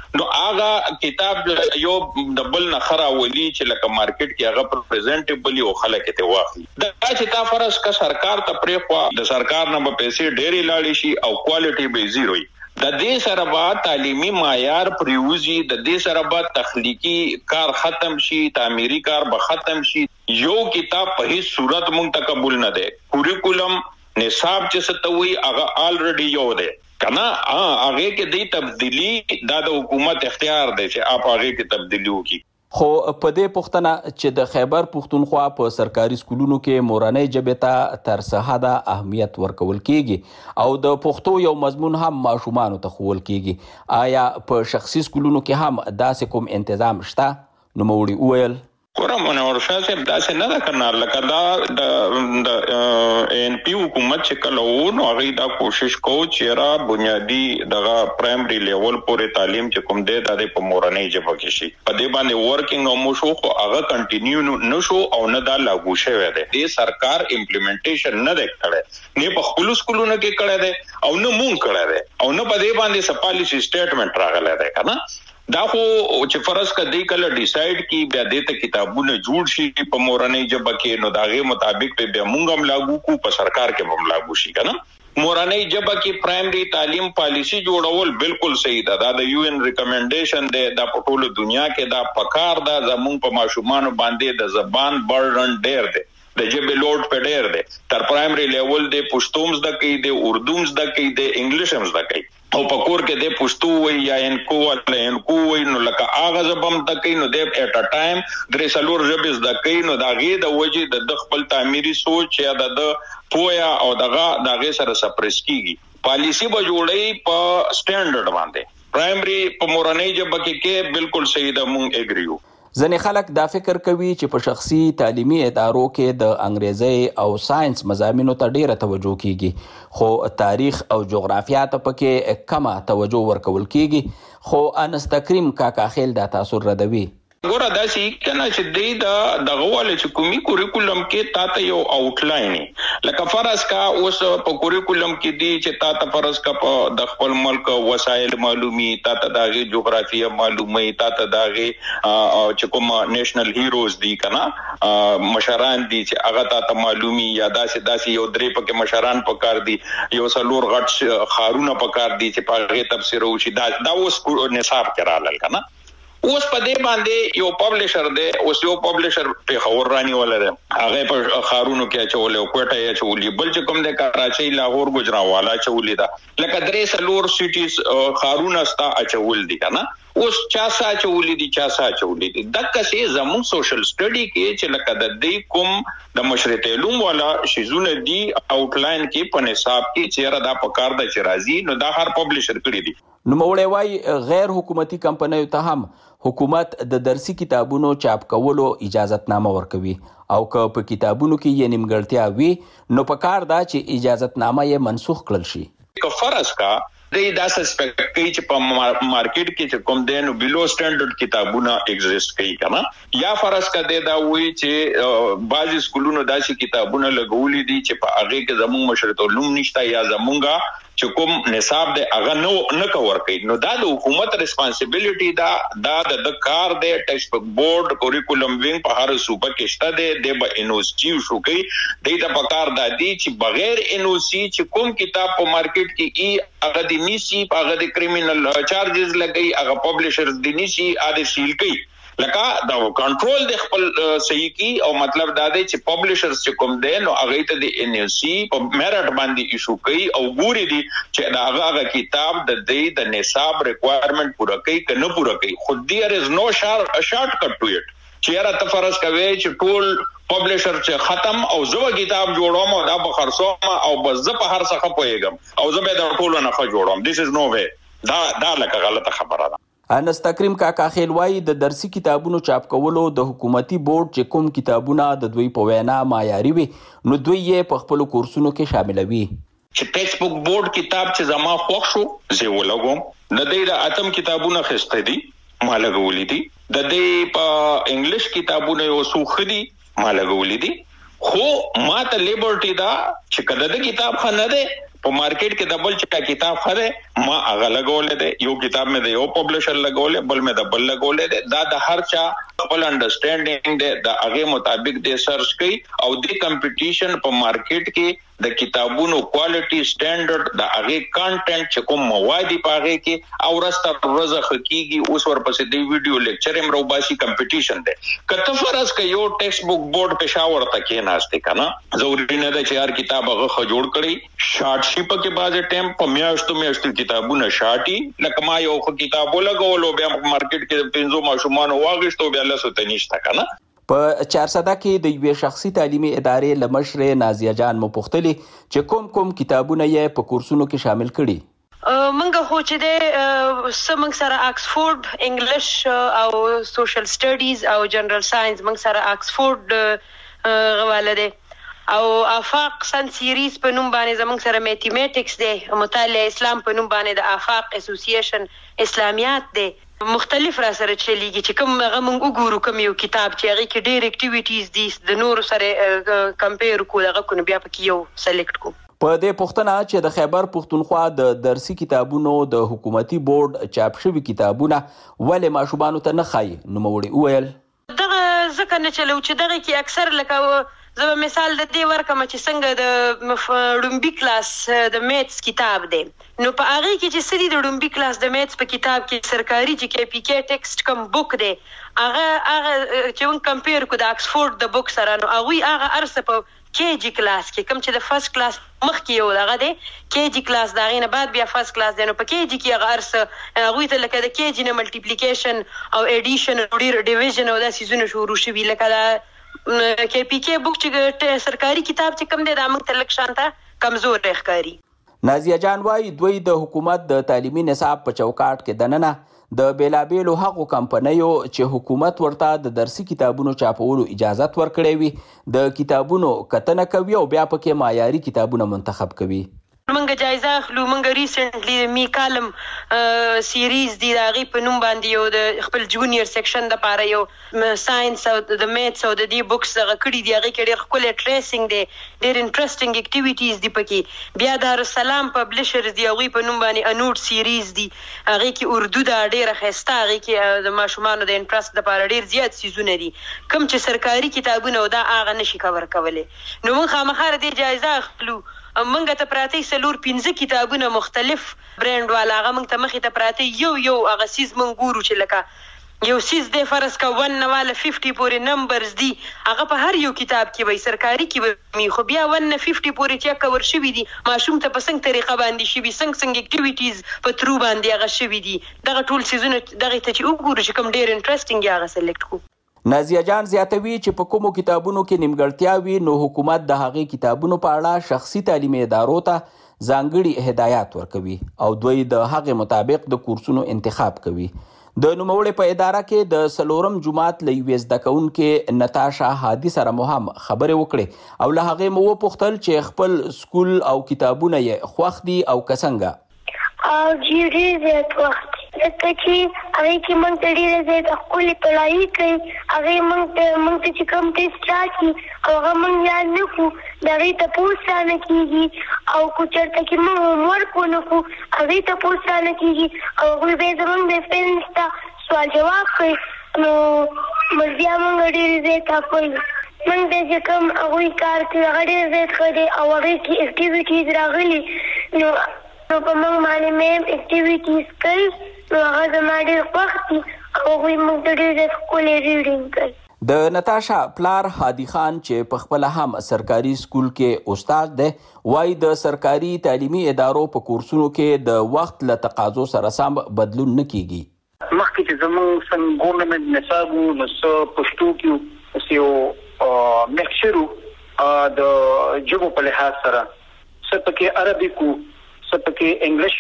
نو هغه کتاب یو د بل نه خراولي چې لکه مارکیټ کې هغه پریزنټیبل او خلک ته واخلي دا چې تا فرض کا سرکار ته پرې خو د سرکار نه په پیسې ډېری لاړي شي او کوالټي به زیرو وي د دې سره به تعلیمي معیار پریوزي د دې سره به تخلیقي کار ختم شي تعمیري کار به ختم شي یو کتاب په هیڅ صورت مونږ ته قبول نه ده کوریکولم نصاب چې ستوي هغه الریډي یو ده کنه هغه کې د تبدیلی د حکومت اختیار دی چې اپ هغه کې تبدیلی وکړي خو په دې پوښتنه چې د خیبر پښتونخوا په سرکاري سکولونو کې مورنۍ ژبې ته تر څه حده اهمیت ورکول کیږي او د پښتو یو مضمون هم ماشومانو ته ښوول کیږي آیا په شخصي سکولونو کې هم داسې کوم تنظیم شته نوموړي وویل ګوره منور شاه صاحب داسې نه ده کنه لکه دا د ان پی حکومت چې کله و نو هغه دا کوشش کو چې را بنیادی دغه پرایمري لیول پورې تعلیم چې کوم دی د په مورنۍ ژبه کې شي په دې باندې ورکینګ او مشو خو هغه کنټینیو نشو او نه دا لاګو شوی دی د سرکار امپلیمنټیشن نه دی کړی نه په خپل سکولونو کې کړی دی او نه مونږ کړی دی او نه په دې باندې سپالیسی سټیټمنټ راغلی دی کنه دا خو چې فرض کدی کله ډیسایډ کی بیا د کتابونه جوړ شي په مورنۍ ژبه کې نو داغه مطابق به بیا مونږ هم لاګو کو په سرکار کې هم لاګو شي کنه مورنۍ ژبه کې پرایمري تعلیم پالیسی جوړول بالکل صحیح ده دا یو ان ریکمنډیشن ده د ټوله دنیا کې دا پکار ده زموږ په ماشومان باندې د زبان برډن ډیر ده د ژبې لوډ په ډیر ده تر پرایمري لیول د پښتو زده کوي د اردو زده کوي د انګلیش هم زده کوي او پکور کې د پښتو وي یا انکو وي نو لکه اغه زبم تکي نو د اټ ا ټایم درې سلور ژبې زده کوي نو دا غي د وجه د خپل تعمیري سوچ یا د پویا او دغه سره سپریس کیږي پالیسی به جوړي په سټانډرډ باندې پرایمري په مورنۍ ژبه کې بالکل صحیح ده مونږ اګریو ځنې خلک دا فکر کوي چې په شخصي تعلیمي ادارو کې د انګریزي او ساينس مضامینو ته ډیره توجه کیږي خو تاریخ او جغرافیا ته پکې کمه توجه ورکول کیږي خو انستکریم کاکا خیل دا تاثیر ردوي ګوره دا چې کنه چې دغه ول چې کومي کوریکولم کې تاسو یو آوټلاین لکه فرض کا اوس په کوریکولم کې دی چې تاسو فرض کا په د خپل ملک وسایل معلومي تاسو دغه جغرافیه معلومي تاسو دغه چې کوم نېشنل هیروز دی کنه مشران دي چې هغه تاسو معلومي یا داسې یو درې پکې مشران پکار دي یو سلور غټ خارونه پکار دي چې په هغه تفسیر وشي دا اوس نصاب کرالل کنه اوس په دې باندې یو پبلشر دی اوس یو پبلشر په خبر رانی ولر هغه په خارونو کې چولې او کوټه یې چولې بل چې کوم د کراچۍ لاهور ګجراوالا چولې دا لکه درې سلور سټیز خارونه ستا اچول دي کنه اوس چا سا چولې دي چا سا چولې دي دغه څه زموږ سوشل سټډي کې چې لکه د دې کوم د مشرت علوم والا شیزونه دي آوټلاین کې په نصاب کې چیرې دا پکار د چرازي نو دا هر پبلشر کړی دي نو مولوی وای غیر حکومتي کمپنیو ته هم حکومت د درسي کتابونو چاپ کولو اجازهتنامه ورکوي او که په کتابونو کې یې نیمګړتیا وي نو پکار دا چې اجازهتنامه یې منسوخ کړل شي که فرض کا دا سسپیکټ کوي چې په مارکیټ کې چې کوم دین بیلو سټانډرډ کتابونه ایگزیست کوي کنه یا فرض کده دا وایي چې بعضی سکولونو داسې کتابونه لګولې دي چې په هغه کې زموږ مشرت علوم نشته یا زمونږه چې کوم نصاب دی هغه نه کور کوي نو دا د حکومت ریسپانسیبিলিټي دا د کار دی ټیکسټ بک بورډ کوریکولم وینګ په هر صوبه کې شته دی د انوسټي شو کوي د پکار د دي چې بغیر انوسي چې کوم کتاب په مارکیټ کې هغه د نیسی هغه د کریمینل چارجز لګي هغه پبلشرز د نیسی اده سیل کوي لکه دا کنټرول د خپل صحیح کی او مطلب دا دی چې پبلشرز چې کوم دی نو هغه ته د ان یو سی په میرټ باندې ایشو کوي او ګوري دي چې دا هغه کتاب د نصاب ریکوایرمنٹ پورا کوي که نه پورا کوي خو دیر از نو شارټ کټ ټو اټ چیرې ته فرض کوي چې ټول پبلشر چې ختم او زو کتاب جوړوم او دا په خرڅوم او بس زه په هر څه پوهیږم او زه به دا ټول نه جوړوم دیس از نو وی دا لکه غلطه خبره ده انستکریم کاکا خیل وای د درسي کتابونو چاپ کولو د حکومتي بورډ چې کوم کتابونه د دوی په وینا معیاري وي نو دوی یې په خپل کورسونو کې شاملوي چې ټیکسټ بک بورډ کتاب چې زما خوښ شو زه ولګوم د دې د اتم کتابونه خسته دي ما لګولې دي د دې په انګلیش کتابونه یو څو خدي ما لګولې دي خو ما ته لیبرټي دا چې کله د کتاب خنه ده په مارکیټ کې د بل چا کتاب خره ما هغه لګولې ده یو کتاب مې د یو پبلشر لګولې بل مې د بل لګولې ده دا د هر چا خپل انډرسټانډینګ ده د هغه مطابق د سرچ کوي او د کمپټیشن په مارکیټ کې د کتابونو کوالټي سټانډرډ د هغه کانټینټ چې کوم مواد په هغه کې او راسته روزه حقيقي اوس ورپسې د ویډیو لیکچر هم روباسي کمپټیشن ده کته فرض ک یو ټیکسټ بک بورډ پېښور ته کې ناشته کنه ضروري نه ده چې هر کتاب هغه جوړ کړي شارټ شیپ کې بعضه ټیم په میاشتو کتابونه شاټي لکه ما یو کتاب ولګولو بیا مارکیټ کې 500 ماشومان واغښتو بیا لسو ته نشته کنه په 400 کې د یوې شخصي تعلیمي ادارې لمشر نازیه جان مو پوښتلي چې کوم کتابونه یې په کورسونو کې شامل کړي منګه خو چې د سمنګ سره آکسفورد انګلیش او سوشل سټډیز او جنرال ساينس منګ سره آکسفورد غواله ده او آفاق سن سیریز په نوم باندې زموږ سره میتھمیټکس دی مطالعه اسلام په نوم باندې د آفاق اسوسییشن اسلامیات دی مختلف را سره چلیږي چې کوم هغه موږ وګورو کوم یو کتاب چې هغه کې ډېر اکټیویټیز دي د نورو سره کمپیر کول هغه کو بیا پکې یو سلیکټ کو په دې پوښتنه چې د خیبر پښتونخوا د درسي کتابونو د حکومتي بورډ چاپ شوي کتابونه ولې ماشومانو ته نه ښایي نوموړي وویل دغه ځکه نه چلو چې دغه کې اکثر لکه زه مثال د دې ورکم چې څنګه د ډومبي کلاس د میتس کتاب دی نو په هغه کې چې سړي د ډومبي کلاس د میتس په کتاب کې سرکاري چې کې پی کې ټیکسټ کم بوک دی هغه چې ون کمپیر کو د آکسفورد د بوک سره نو هغه ارسه په کې جی کلاس کې کوم چې د فرست کلاس مخ کې یو دغه دی کې جی کلاس دا غینه بعد بیا فرست کلاس دی نو په کې جی کې هغه ارسه هغه ته لکه د کې جی نه ملټیپلیکیشن او اډیشن او ډیویژن او د سيزونه شروع شوي لکه کې پی کې بوک چې سرکاري کتاب چې کم دی دا موږ ته لک شانته کمزور ښکاري نازیه جان وايي دوی د حکومت د تعلیمي نصاب په چوکاټ کې دننه د بیلابیلو هغو کمپنیو چې حکومت ورته د درسي کتابونو چاپولو اجازه ورکړې وي د کتابونو کتنه کوي او بیا پکې معیاري کتابونه منتخب کوي منګه جایزه اخلو منګه ریسنټلی می کالم سیریز دی داغي په نوم باندې یو د خپل جونیئر سیکشن د پاره یو ساينس او د میتس او د دې بوکس هغه کړي دی هغه کې ډېر خپل ټریسینګ دی ډېر انټرېسټینګ اکټیویټیز دی پکې بیا دارالسلام پبلشرز دی هغه په نوم باندې انوټ سیریز دی هغه کې اردو دا ډېر خسته هغه کې د ماشومان د انټرېست لپاره ډېر زیات سيزونه دي کوم چې سرکاري کتابونه دا هغه نشي کور کولای نو موږ خامخا دې جایزه اخلو منګه ته پراته سلور 15 کتابونه مختلف برند والا هغه منګ ته مخې ته پراته یو هغه سیز من ګورو چې لکه یو سیز د فرض کا 1 نواله 50 پورې نمبرز دي هغه په هر یو کتاب کې وي سرکاري کې وي خو بیا 150 پورې چې کور شوی دي ماشوم ته په څنګه طریقه باندې شوی څنګه اکټیویټیز په ترو باندې هغه شوی دي دغه ټول سیزونه دغه ته چې وګورو چې کوم ډېر انټرېسټینګ هغه سلیکټ کو نازیه جان زیاتوي چې په کومو کتابونو کې نیمګړتیا وي نو حکومت د هغې کتابونو په اړه شخصي تعلیمي ادارو ته ځانګړي هدایات ورکوي او دوی د هغې مطابق د کورسونو انتخاب کوي د نوموړې په اداره کې د څلورم جماعت له یوې زده کوونکې نتاشا هادي سره مو هم خبرې وکړې او له هغې مو وپوښتل چې خپل سکول او کتابونه یې خوښ دي او که څنګه جی ډېر زیات وخت ځکه چې هغې کې موږ ته ډېره زیاته ښکلې پلایي کوي هغې موږ ته چې کوم ټېسټ راکړي او هغه موږ یاد نه کړو د هغې تپوس رانه کېږي او که چېرته کې موږ هومورک ونه کړو هغې تپوس رانه کېږي او هغوی بیا زموږ د پیرنټس ته سوال جواب کوي نو بیا موږ ډېرې زیاته کوي موږ ته چې کوم هغوی کار کوي هغه ډېر زیات ښه دی او هغې کې اکټیویټیز راغلي نو په موږ باندې مې اکټیویټیز کوي نو هغه زما ډېر خوښ دي او هغوی موږ ته ډېر زیات ښکلی ریډینګ کوي د نتاشا پلار هادي خان چې په خپله هم سرکاري سکول کې استاد دی وایي د سرکاري تعلیمي ادارو په کورسونو کې د وخت له تقاضو سره سم بدلون نه کیږي مخکې چې زموږ څنګه ګورنمنټ نصاب وو نو څه پښتو کې څه یو میکسچر د ژبو په لحاظ سره څه پکې عربي کو څه پکې انګلیش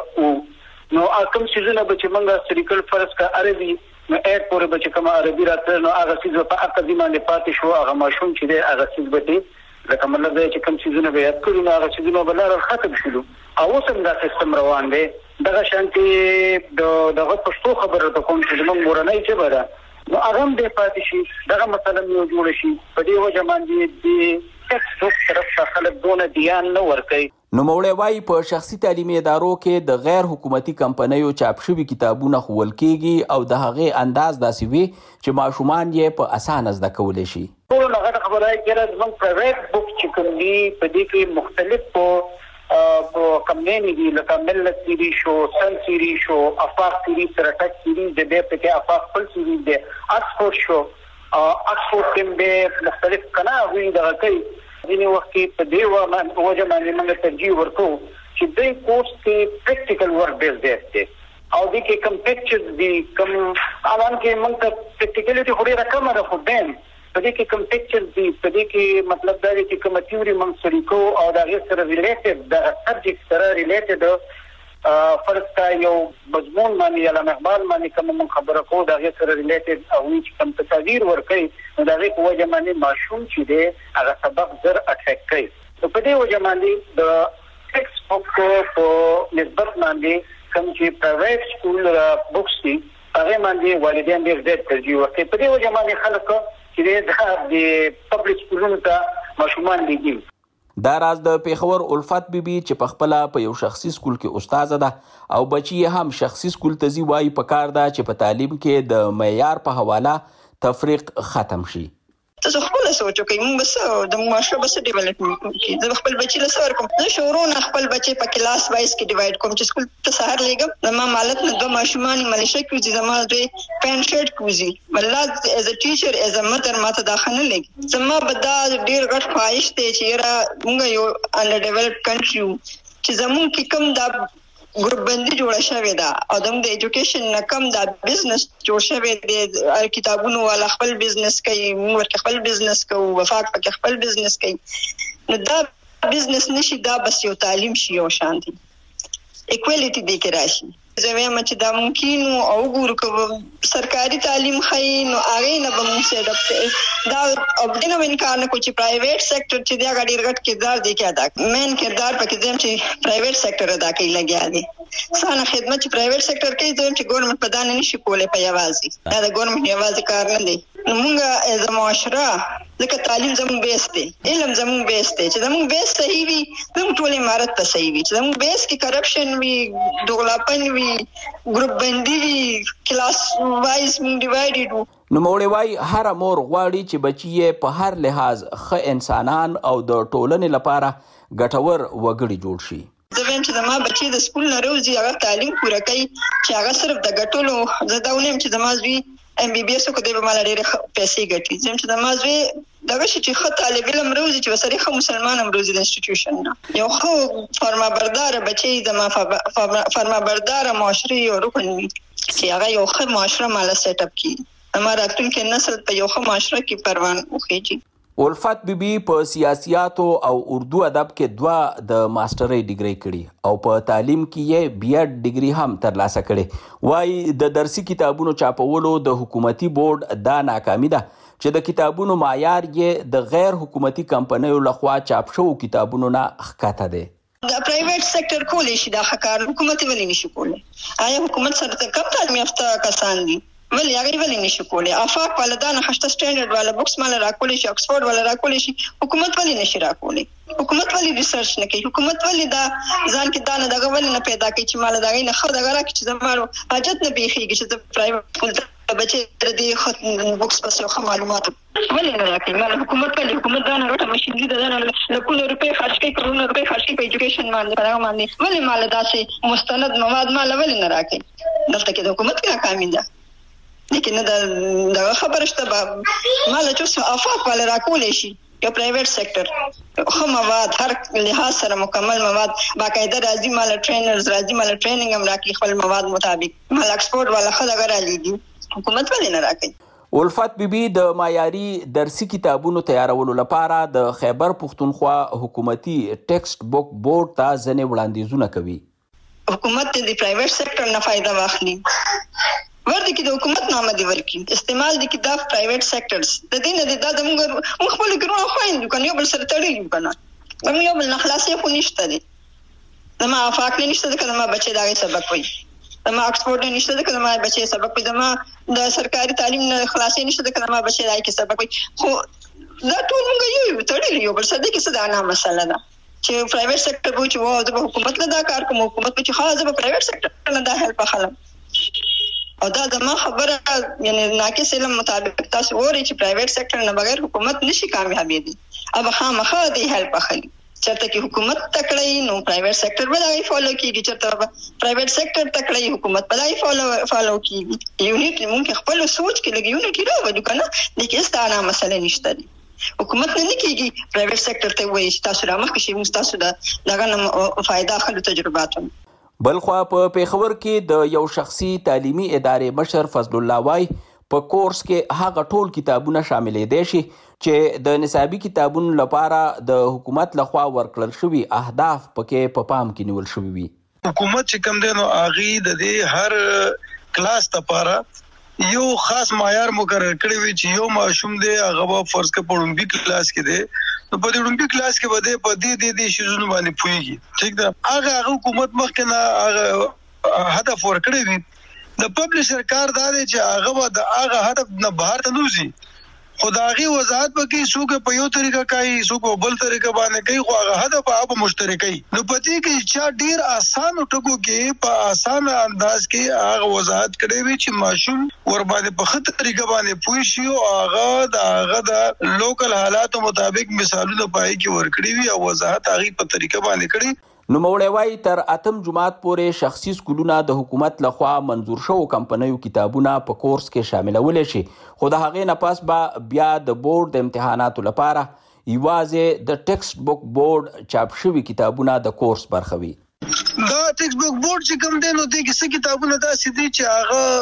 نو کوم څیزونه به چې موږ سریکل فرض کا عربي نو اېټ پورې به چې کوم عربي راته نو هغه څیز په اقدی باندې پاتې شو هغه ماشوم چې دی هغه څیز به دی لکه مطلب دی چې کوم څیزونه به یاد کړو نو هغه څیزونه به لاره ختم شلو او اوس هم دا سیستم روان دی دغه شانتي دغه پښتو خبره ته کوم چې موږ مورنۍ ژبه ده نو هغه هم دی پاتې شي دغه مثلا یو جوړ شي په دې وجه باندې د ټیکسټ بک طرف ته خلک دونه دیان نه ورکوي نوموړی وایي په شخصي تعلیمي ادارو کې د غیر حکومتي کمپنیو چاپ شوي کتابونه ښوول کیږي او د هغې انداز داسې وي چې ماشومان یې په اسانه زده کولی شي. ټول هغه خبره چې زموږ پرایویټ بوک چې کوم دي په دې کې مختلف کمپنۍ دي لکه ملت سیریز شو، سن سیریز شو، افاق سیریز سره ټچ سیریز دی، بیا پکې افاق خپل سیریز دی، آکسفورډ شو، آکسفورډ کې به مختلف کنا وي دغه کوي. ځینې وخت کې په دې وجه باندې موږ ترجیح ورکوو چې دې کورس کې پریکټیکل ورک بیس دی او دې کې کوم پکچرز دي، کوم اوان کې موږ ته پریکټیکلیټي خو ډېره کمه ده، خو دیم په دې کې کوم پکچرز دي، په دې کې مطلب دا دی چې کومه تیوري موږ شریکو او د هغې سره ریلیټډ د سبجیکټ سره ریلیټډ فرض کا یو مضمون باندې علامه اقبال باندې کوم موږ خبره کوو د هغې سره ریلیټډ او چې کوم تصاویر ورکوي نو د هغې په وجه باندې ماشوم چې دی هغه سبق زر اټریکټ کوي. نو په دې وجه باندې د ټیکسټ بک په نسبت باندې کوم چې پرایویټ سکول بکس دي هغې باندې والدین ډېر زیات ترجیح ورکوي. په دې وجه باندې خلک چې دی د پبلک سکولونو ته ماشومان لیږي. دا راز د پیښور الفت بیبي چې په خپله په یو شخصي سکول کې استاده ده او بچي یې هم شخصي سکول ته ځي وایي پکار ده چې په تعلیم کې د معیار په حواله تفریق ختم شي. تاسو خپل سوچو کوي موږ بس د معاشره بس ډیولپمنٹ کوي د خپل بچی له سره کوم زه شورونه خپل بچی په کلاس وایس کې ډیوایډ کوم چې سکول ته سهار لګم زما مالت نه دوه ماشومان ملیشه کوي زما دوی پین شرټ کوي بلاد از ا ټیچر از ا مدر ماته داخنه لګي زما بدا ډیر غټ خواهش دی چې را موږ یو انډر ډیولپډ کنټری چې زمون کې کوم دا ګروپ بندي جوړه شوې ده او د ایجوکیشن نه کم دا بزنس جوړ شوی دی کتابونو والا خپل بزنس کوي موږ خپل بزنس کوو وفاق پکې خپل بزنس کوي نو دا بزنس نشي دا بس یو تعلیم شي او شانتي اکوالټي دی کې راشي. زه وایم چې دا ممکن او ګورو که سرکاري تعلیم خای نو هغه نه به موږ سره دا او دنه انکار نه کوي چې پرایویټ سېکټر چې دا غډیر غټ کردار دی کې ادا مین کردار پکې دیم چې پرایویټ سېکټر ادا کوي لګیا دي سانه خدمت چې پرایویټ سېکټر کوي دوی چې ګورنمنت په دانه نشي کولای په یوازې دا د ګورنمنت یوازې کار نه دی. موږ از معاشره ځکه تعلیم زموږ بیس دی علم زموږ بیس دی چې زموږ بیس صحیح وي زموږ ټول امارت په صحیح وي چې زموږ بیس کې کرپشن وي دوغلاپن وي ګروپ بندي وي کلاس وایز ډیوایډډ وي. نوموړی وایي هره مور غواړي چې بچي یې په هر لحاظ ښه انسانان او د ټولنې لپاره ګټور وګړي جوړ شي. زه وایم چې زما بچي د سکول نه روزي هغه تعلیم پوره کوي چې هغه صرف د ګټلو زه دا ونیم چې زما زوی ام بي بي اس کو دی به مال ډېر پیسې ګټي زم چې زما زوی دغه شي چې خط طالب علم روزي چې وسره خو مسلمان هم روزي د انسټیټیوشن نه یو خو فرمانبردار بچي د فرمانبردار معاشري او رکن وي چې هغه یو ښه معاشره مال سیټ اپ کړي امر راتلونکي نسل په یو ښه معاشره کې پروان وخیږي. الفت بیبي په سیاسياتو او اردو ادب کې 2 د ماسترۍ ډیګري کړي او په تعلیم کې یې بي ایډ ډیګري هم ترلاسه کړي. وايي د درسي کتابونو چاپولو د حکومتي بورډ دا ناکامي ده چې د کتابونو معیار یې د غیر حکومتي کمپنیو لخوا چاپ شوو کتابونو نه ښکته دی. د پرایویټ سېکټر کولی شي دا کار حکومت ولې نشي کولی؟ آیا حکومت سره کم تعلیم یافته کسان دي ولی هغه ولی نشي کولی؟ افاق ولدان 8 سټانډرډ والا بوکس مال راکولی شي اکسفورډ والا راکولی شي حکومت ولی نشي راکولی؟ حکومت ولی ریسرچ نه کوي؟ حکومت ولی دا ځان کې دا نه دغه ولی نه پیدا کوي چې مال دغه نه خو دغه راکړي چې زمارو حاجت نه بیخيږي چې د پرایویټ سکول ته بچي دې خو بوکس پس یو معلومات ولی نه راکړي؟ مال حکومت ولی حکومت دا نه راټه ماشينري دا نه لکونه روپے خرج کوي کروڑونه روپے خرج کوي په ایجوکیشن باندې پرغه باندې ولی مال داسې مستند مواد مال ولی نه راکړي؟ دلته کې د حکومت کې ناکامي ده لیکن دا خبره شته مال چې افاق ولا راکولې شي یو پرایویټ سېکټر خو مواد هر لحاظ سره مکمل مواد باقاعده راځي مال ټرینرز راځي مال ټریننګ هم راکړي خپل مواد مطابق مال اکسفورډ والا خدای راځي حکومت ولې نه راکړي؟ الفت بیبي د معیاري درسي کتابونو تیارولو لپاره د خیبر پښتونخوا حکومتي ټیکسټ بک بورډ ته ځنې وړاندیزونه کوي. حکومت د پرایویټ سېکټر نه فائدہ واخلي ورته کې د حکومت نامه دی ورکی استعمال دي کې د پرایویټ سېکټرز د دې نه د موږ خپل ګرو خويندو کنه یو بل سره تړي کنه موږ یو بل نه خلاصې خو نشته دي زما افاق نشته د کلمه بچي دا سبق وي زما اکسفورډ نشته د کلمه بچي سبق وي زما د سرکاري تعلیم نه خلاصې نشته د کلمه بچي دا کې سبق وي خو دا ټول موږ یو تړي یو بل سره د کې څه دا نه مسله ده چې پرایویټ سېکټر به چې وو د حکومت له دا کار کوم حکومت به چې خاصه به پرایویټ سېکټر نه دا هیلپ اخلم او دا د ما خبره یعنی ناقص علم مطابق تاسو وری چې پرایویټ سېکټر نه بغیر حکومت نشي کامیابېدی اب خامخا دی هیلپ اخلي چرته کې حکومت تکړه نو پرایویټ سېکټر به دا فالو کیږي چرته پرایویټ سېکټر تکړه حکومت به دا فالو کیږي یونټ موږ خپل سوچ کې لګي یونټ راوړو کنه لیکن ستاره مسله نشته دي حکومت نه کیږي پرایویټ سېکټر ته وایي چې تاسو رامخ شي موږ تاسو دغه فائدہ خلکو تجرباتونه بلخوا په پیښور کې د یو شخصي تعلیمي ادارې مشر فضل الله وای په کورس کې هغه ټول کتابونه شاملې دي چې د نصابي کتابونو لپاره د حکومت لخوا ورکړل شوی اهداف پکې په پام کې نیول شوی وي. حکومت چې کوم دی نو اغي د دې هر کلاس لپاره یو خاص معیار مقرر کړی وي چې یو ماشوم دی هغه فرض کې پړونبي کلاس کې دی نو په دې پړونبي کلاس کې بده په دې شیزونو باندې پويږي ٹھیک ده هغه حکومت مخکنه هغه هدف ورکړی وي د پبلشر کار دا دی چې هغه د هغه هدف نه بهر ته نوزي خدایي وضاحت پکې څوک په یو طریقه کوي څوک په بل طریقه باندې کوي خو هغه هدف په مشترکي نو پدې کې چې ډیر آسان ټکو کې په آسان انداز کې هغه وضاحت کړي وي چې ماشوم ور باندې په خطر طریقه باندې پوي شي او هغه د لوکل حالاتو مطابق مثالونه پای کې ور کړی وي او وضاحت هغه په طریقه باندې کړي. نوموړی وایي تر 8 جمعات پورې شخصي سکولونه د حکومت لخوا منظور شوو کمپنیو کتابونه په کورس کې شاملولی شي خو د هغې نه پس به بیا د بورډ د امتحاناتو لپاره یوازې د ټیکسټ بک بورډ چاپ شوي کتابونه د کورس برخه وي. دا ټیکسټ بک بورډ چې کوم دی نو دې کې څه کتابونه داسې دي چې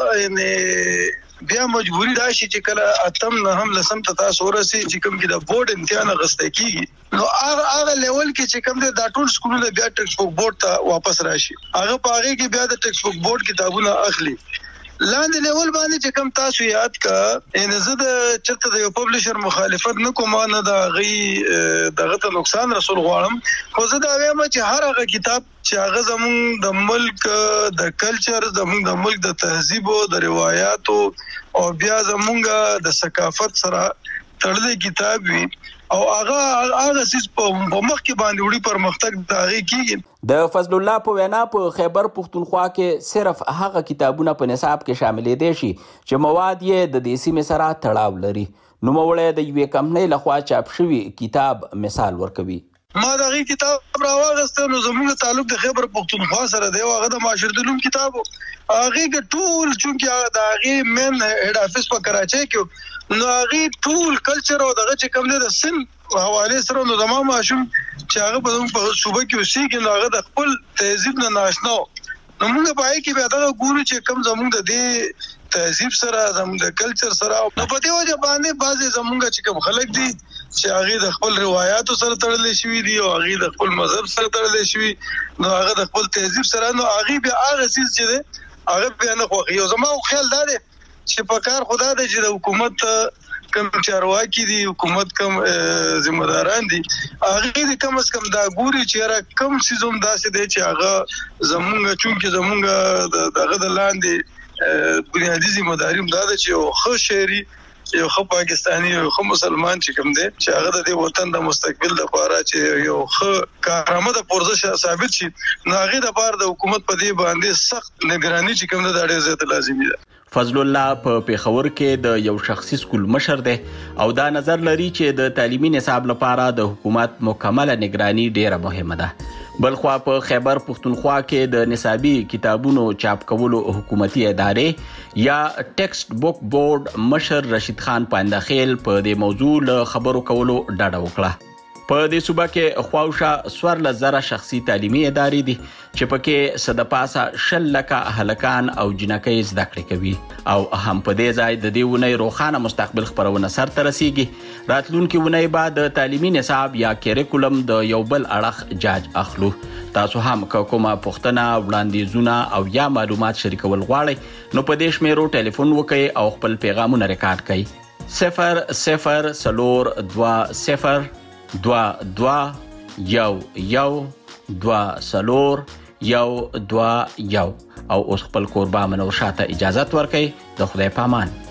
هغه بیا مجبوری راشي چې کله اتم نه هم لسم ته تاسو ورسي چې کوم کې د بورډ امتحان غوښته کیږي نو هغه لیول کې چې کوم د ټول سکولونو بیا ټیکسټ بک بورډ ته واپس راشي هغه پاره کې بیا د ټیکسټ بک بورډ کتابونه اخلي لاندې لیول باندې چې کوم تاسو یاد کا ان زه د چرته د یو پبلشر مخالفت نه کوم نه د غي دغه ته نقصان رسول غواړم خو زه دا وایم چې هر هغه کتاب چې هغه زموږ د ملک د کلچر زموږ د ملک د تهذیب او د روایتو او بیا زموږ د ثقافت سره تړلې کتاب وي او هغه سیس په مخ کې باندې وړي پرمختګ داغي کیږي. د فضل الله په وینا په خیبر پښتونخوا کې صرف هغه کتابونه په نصاب کې شاملې دي چې مواد یې د دې سیمې سره تړاو لري. نوموړی د یوې کمپنۍ لخوا چاپ شوی کتاب مثال ورکوي. ما دغه کتاب راوغسته نو زموږ تعلق د خیبر پښتونخوا سره دی او هغه د معاشرت علوم کتاب هغه کې ټول چونکه د هغه مین هډ افیس په کراچۍ کې نو هغه ټول کلچر او دغه چې کوم د سن حواله سره نو زموږ ماشوم چې هغه په صوبه کې اوسېږي نو هغه د خپل تهذیب نه ناشنا نو موږ په هغه کې بیا دا ګورو چې کوم زموږ د دې تهذیب سره زموږ د کلچر سره نو په دې وجه باندې بعضي زموږ چې کوم خلک دي چې هغه د خپل روایتو سره تړلې شوی دي او هغه د خپل مذهب سره تړلې شوی نو هغه د خپل تهذیب سره نو هغه بیا هغه څه چې هغه بیا نه خوښي او زما خیال دا دی چې په کار خدا د چې د حکومت کم چارواکي دي حکومت کم ذمہ داران دي هغه د کم از کم دا ګوري چې را کم سيزوم داسې دي چې هغه زمونږ چونکه زمونږ دغه د لاندې بنیادی ذمہ داري هم دا ده چې خو شهري یو خو پاکستاني یو خو مسلمان چې کوم دی چې هغه د دې وطن د مستقبل لپاره چې یو خو کارآمد پرځه ثابت شي نو هغه د لپاره د حکومت په دې باندې سخت نگرانی چې کوم د ډېر زیات لازمي ده. فضل الله په پیښور کې د یو شخصي سکول مشر دی او دا نظر لري چې د تعلیمي نصاب لپاره د حکومت مکمله نگرانی ډیره مهمه ده. بلخوا په خیبر پښتونخوا کې د نصابي کتابونو چاپ کولو حکومتي ادارې یا ټیکسټ بک بورډ مشر رشید خان پاندخیل په دې موضوع له خبرو کولو ډاډه وکړه. په دې صوبه کې خواوشا 14,000 شخصي تعلیمي ادارې دي چې پکې صدپاسه 10 لکه هلکان او جنکۍ زده کړې کوي او هم په دې ځای د دې ونې روښانه مستقبل خپرونه سرته رسیږي. راتلونکي ونې به د تعلیمي نصاب یا کریکولم د یو بل اړخ جاج اخلو. تاسو هم کومه پوښتنه وړاندیزونه او یا معلومات شریکول غواړئ نو په دې شمیرو ټلیفون وکړئ او خپل پیغامونه ریکارډ کړئ 00220 22 او اوس خپل کوربه منور شاته اجازه ورکړئ. د خدای پامان.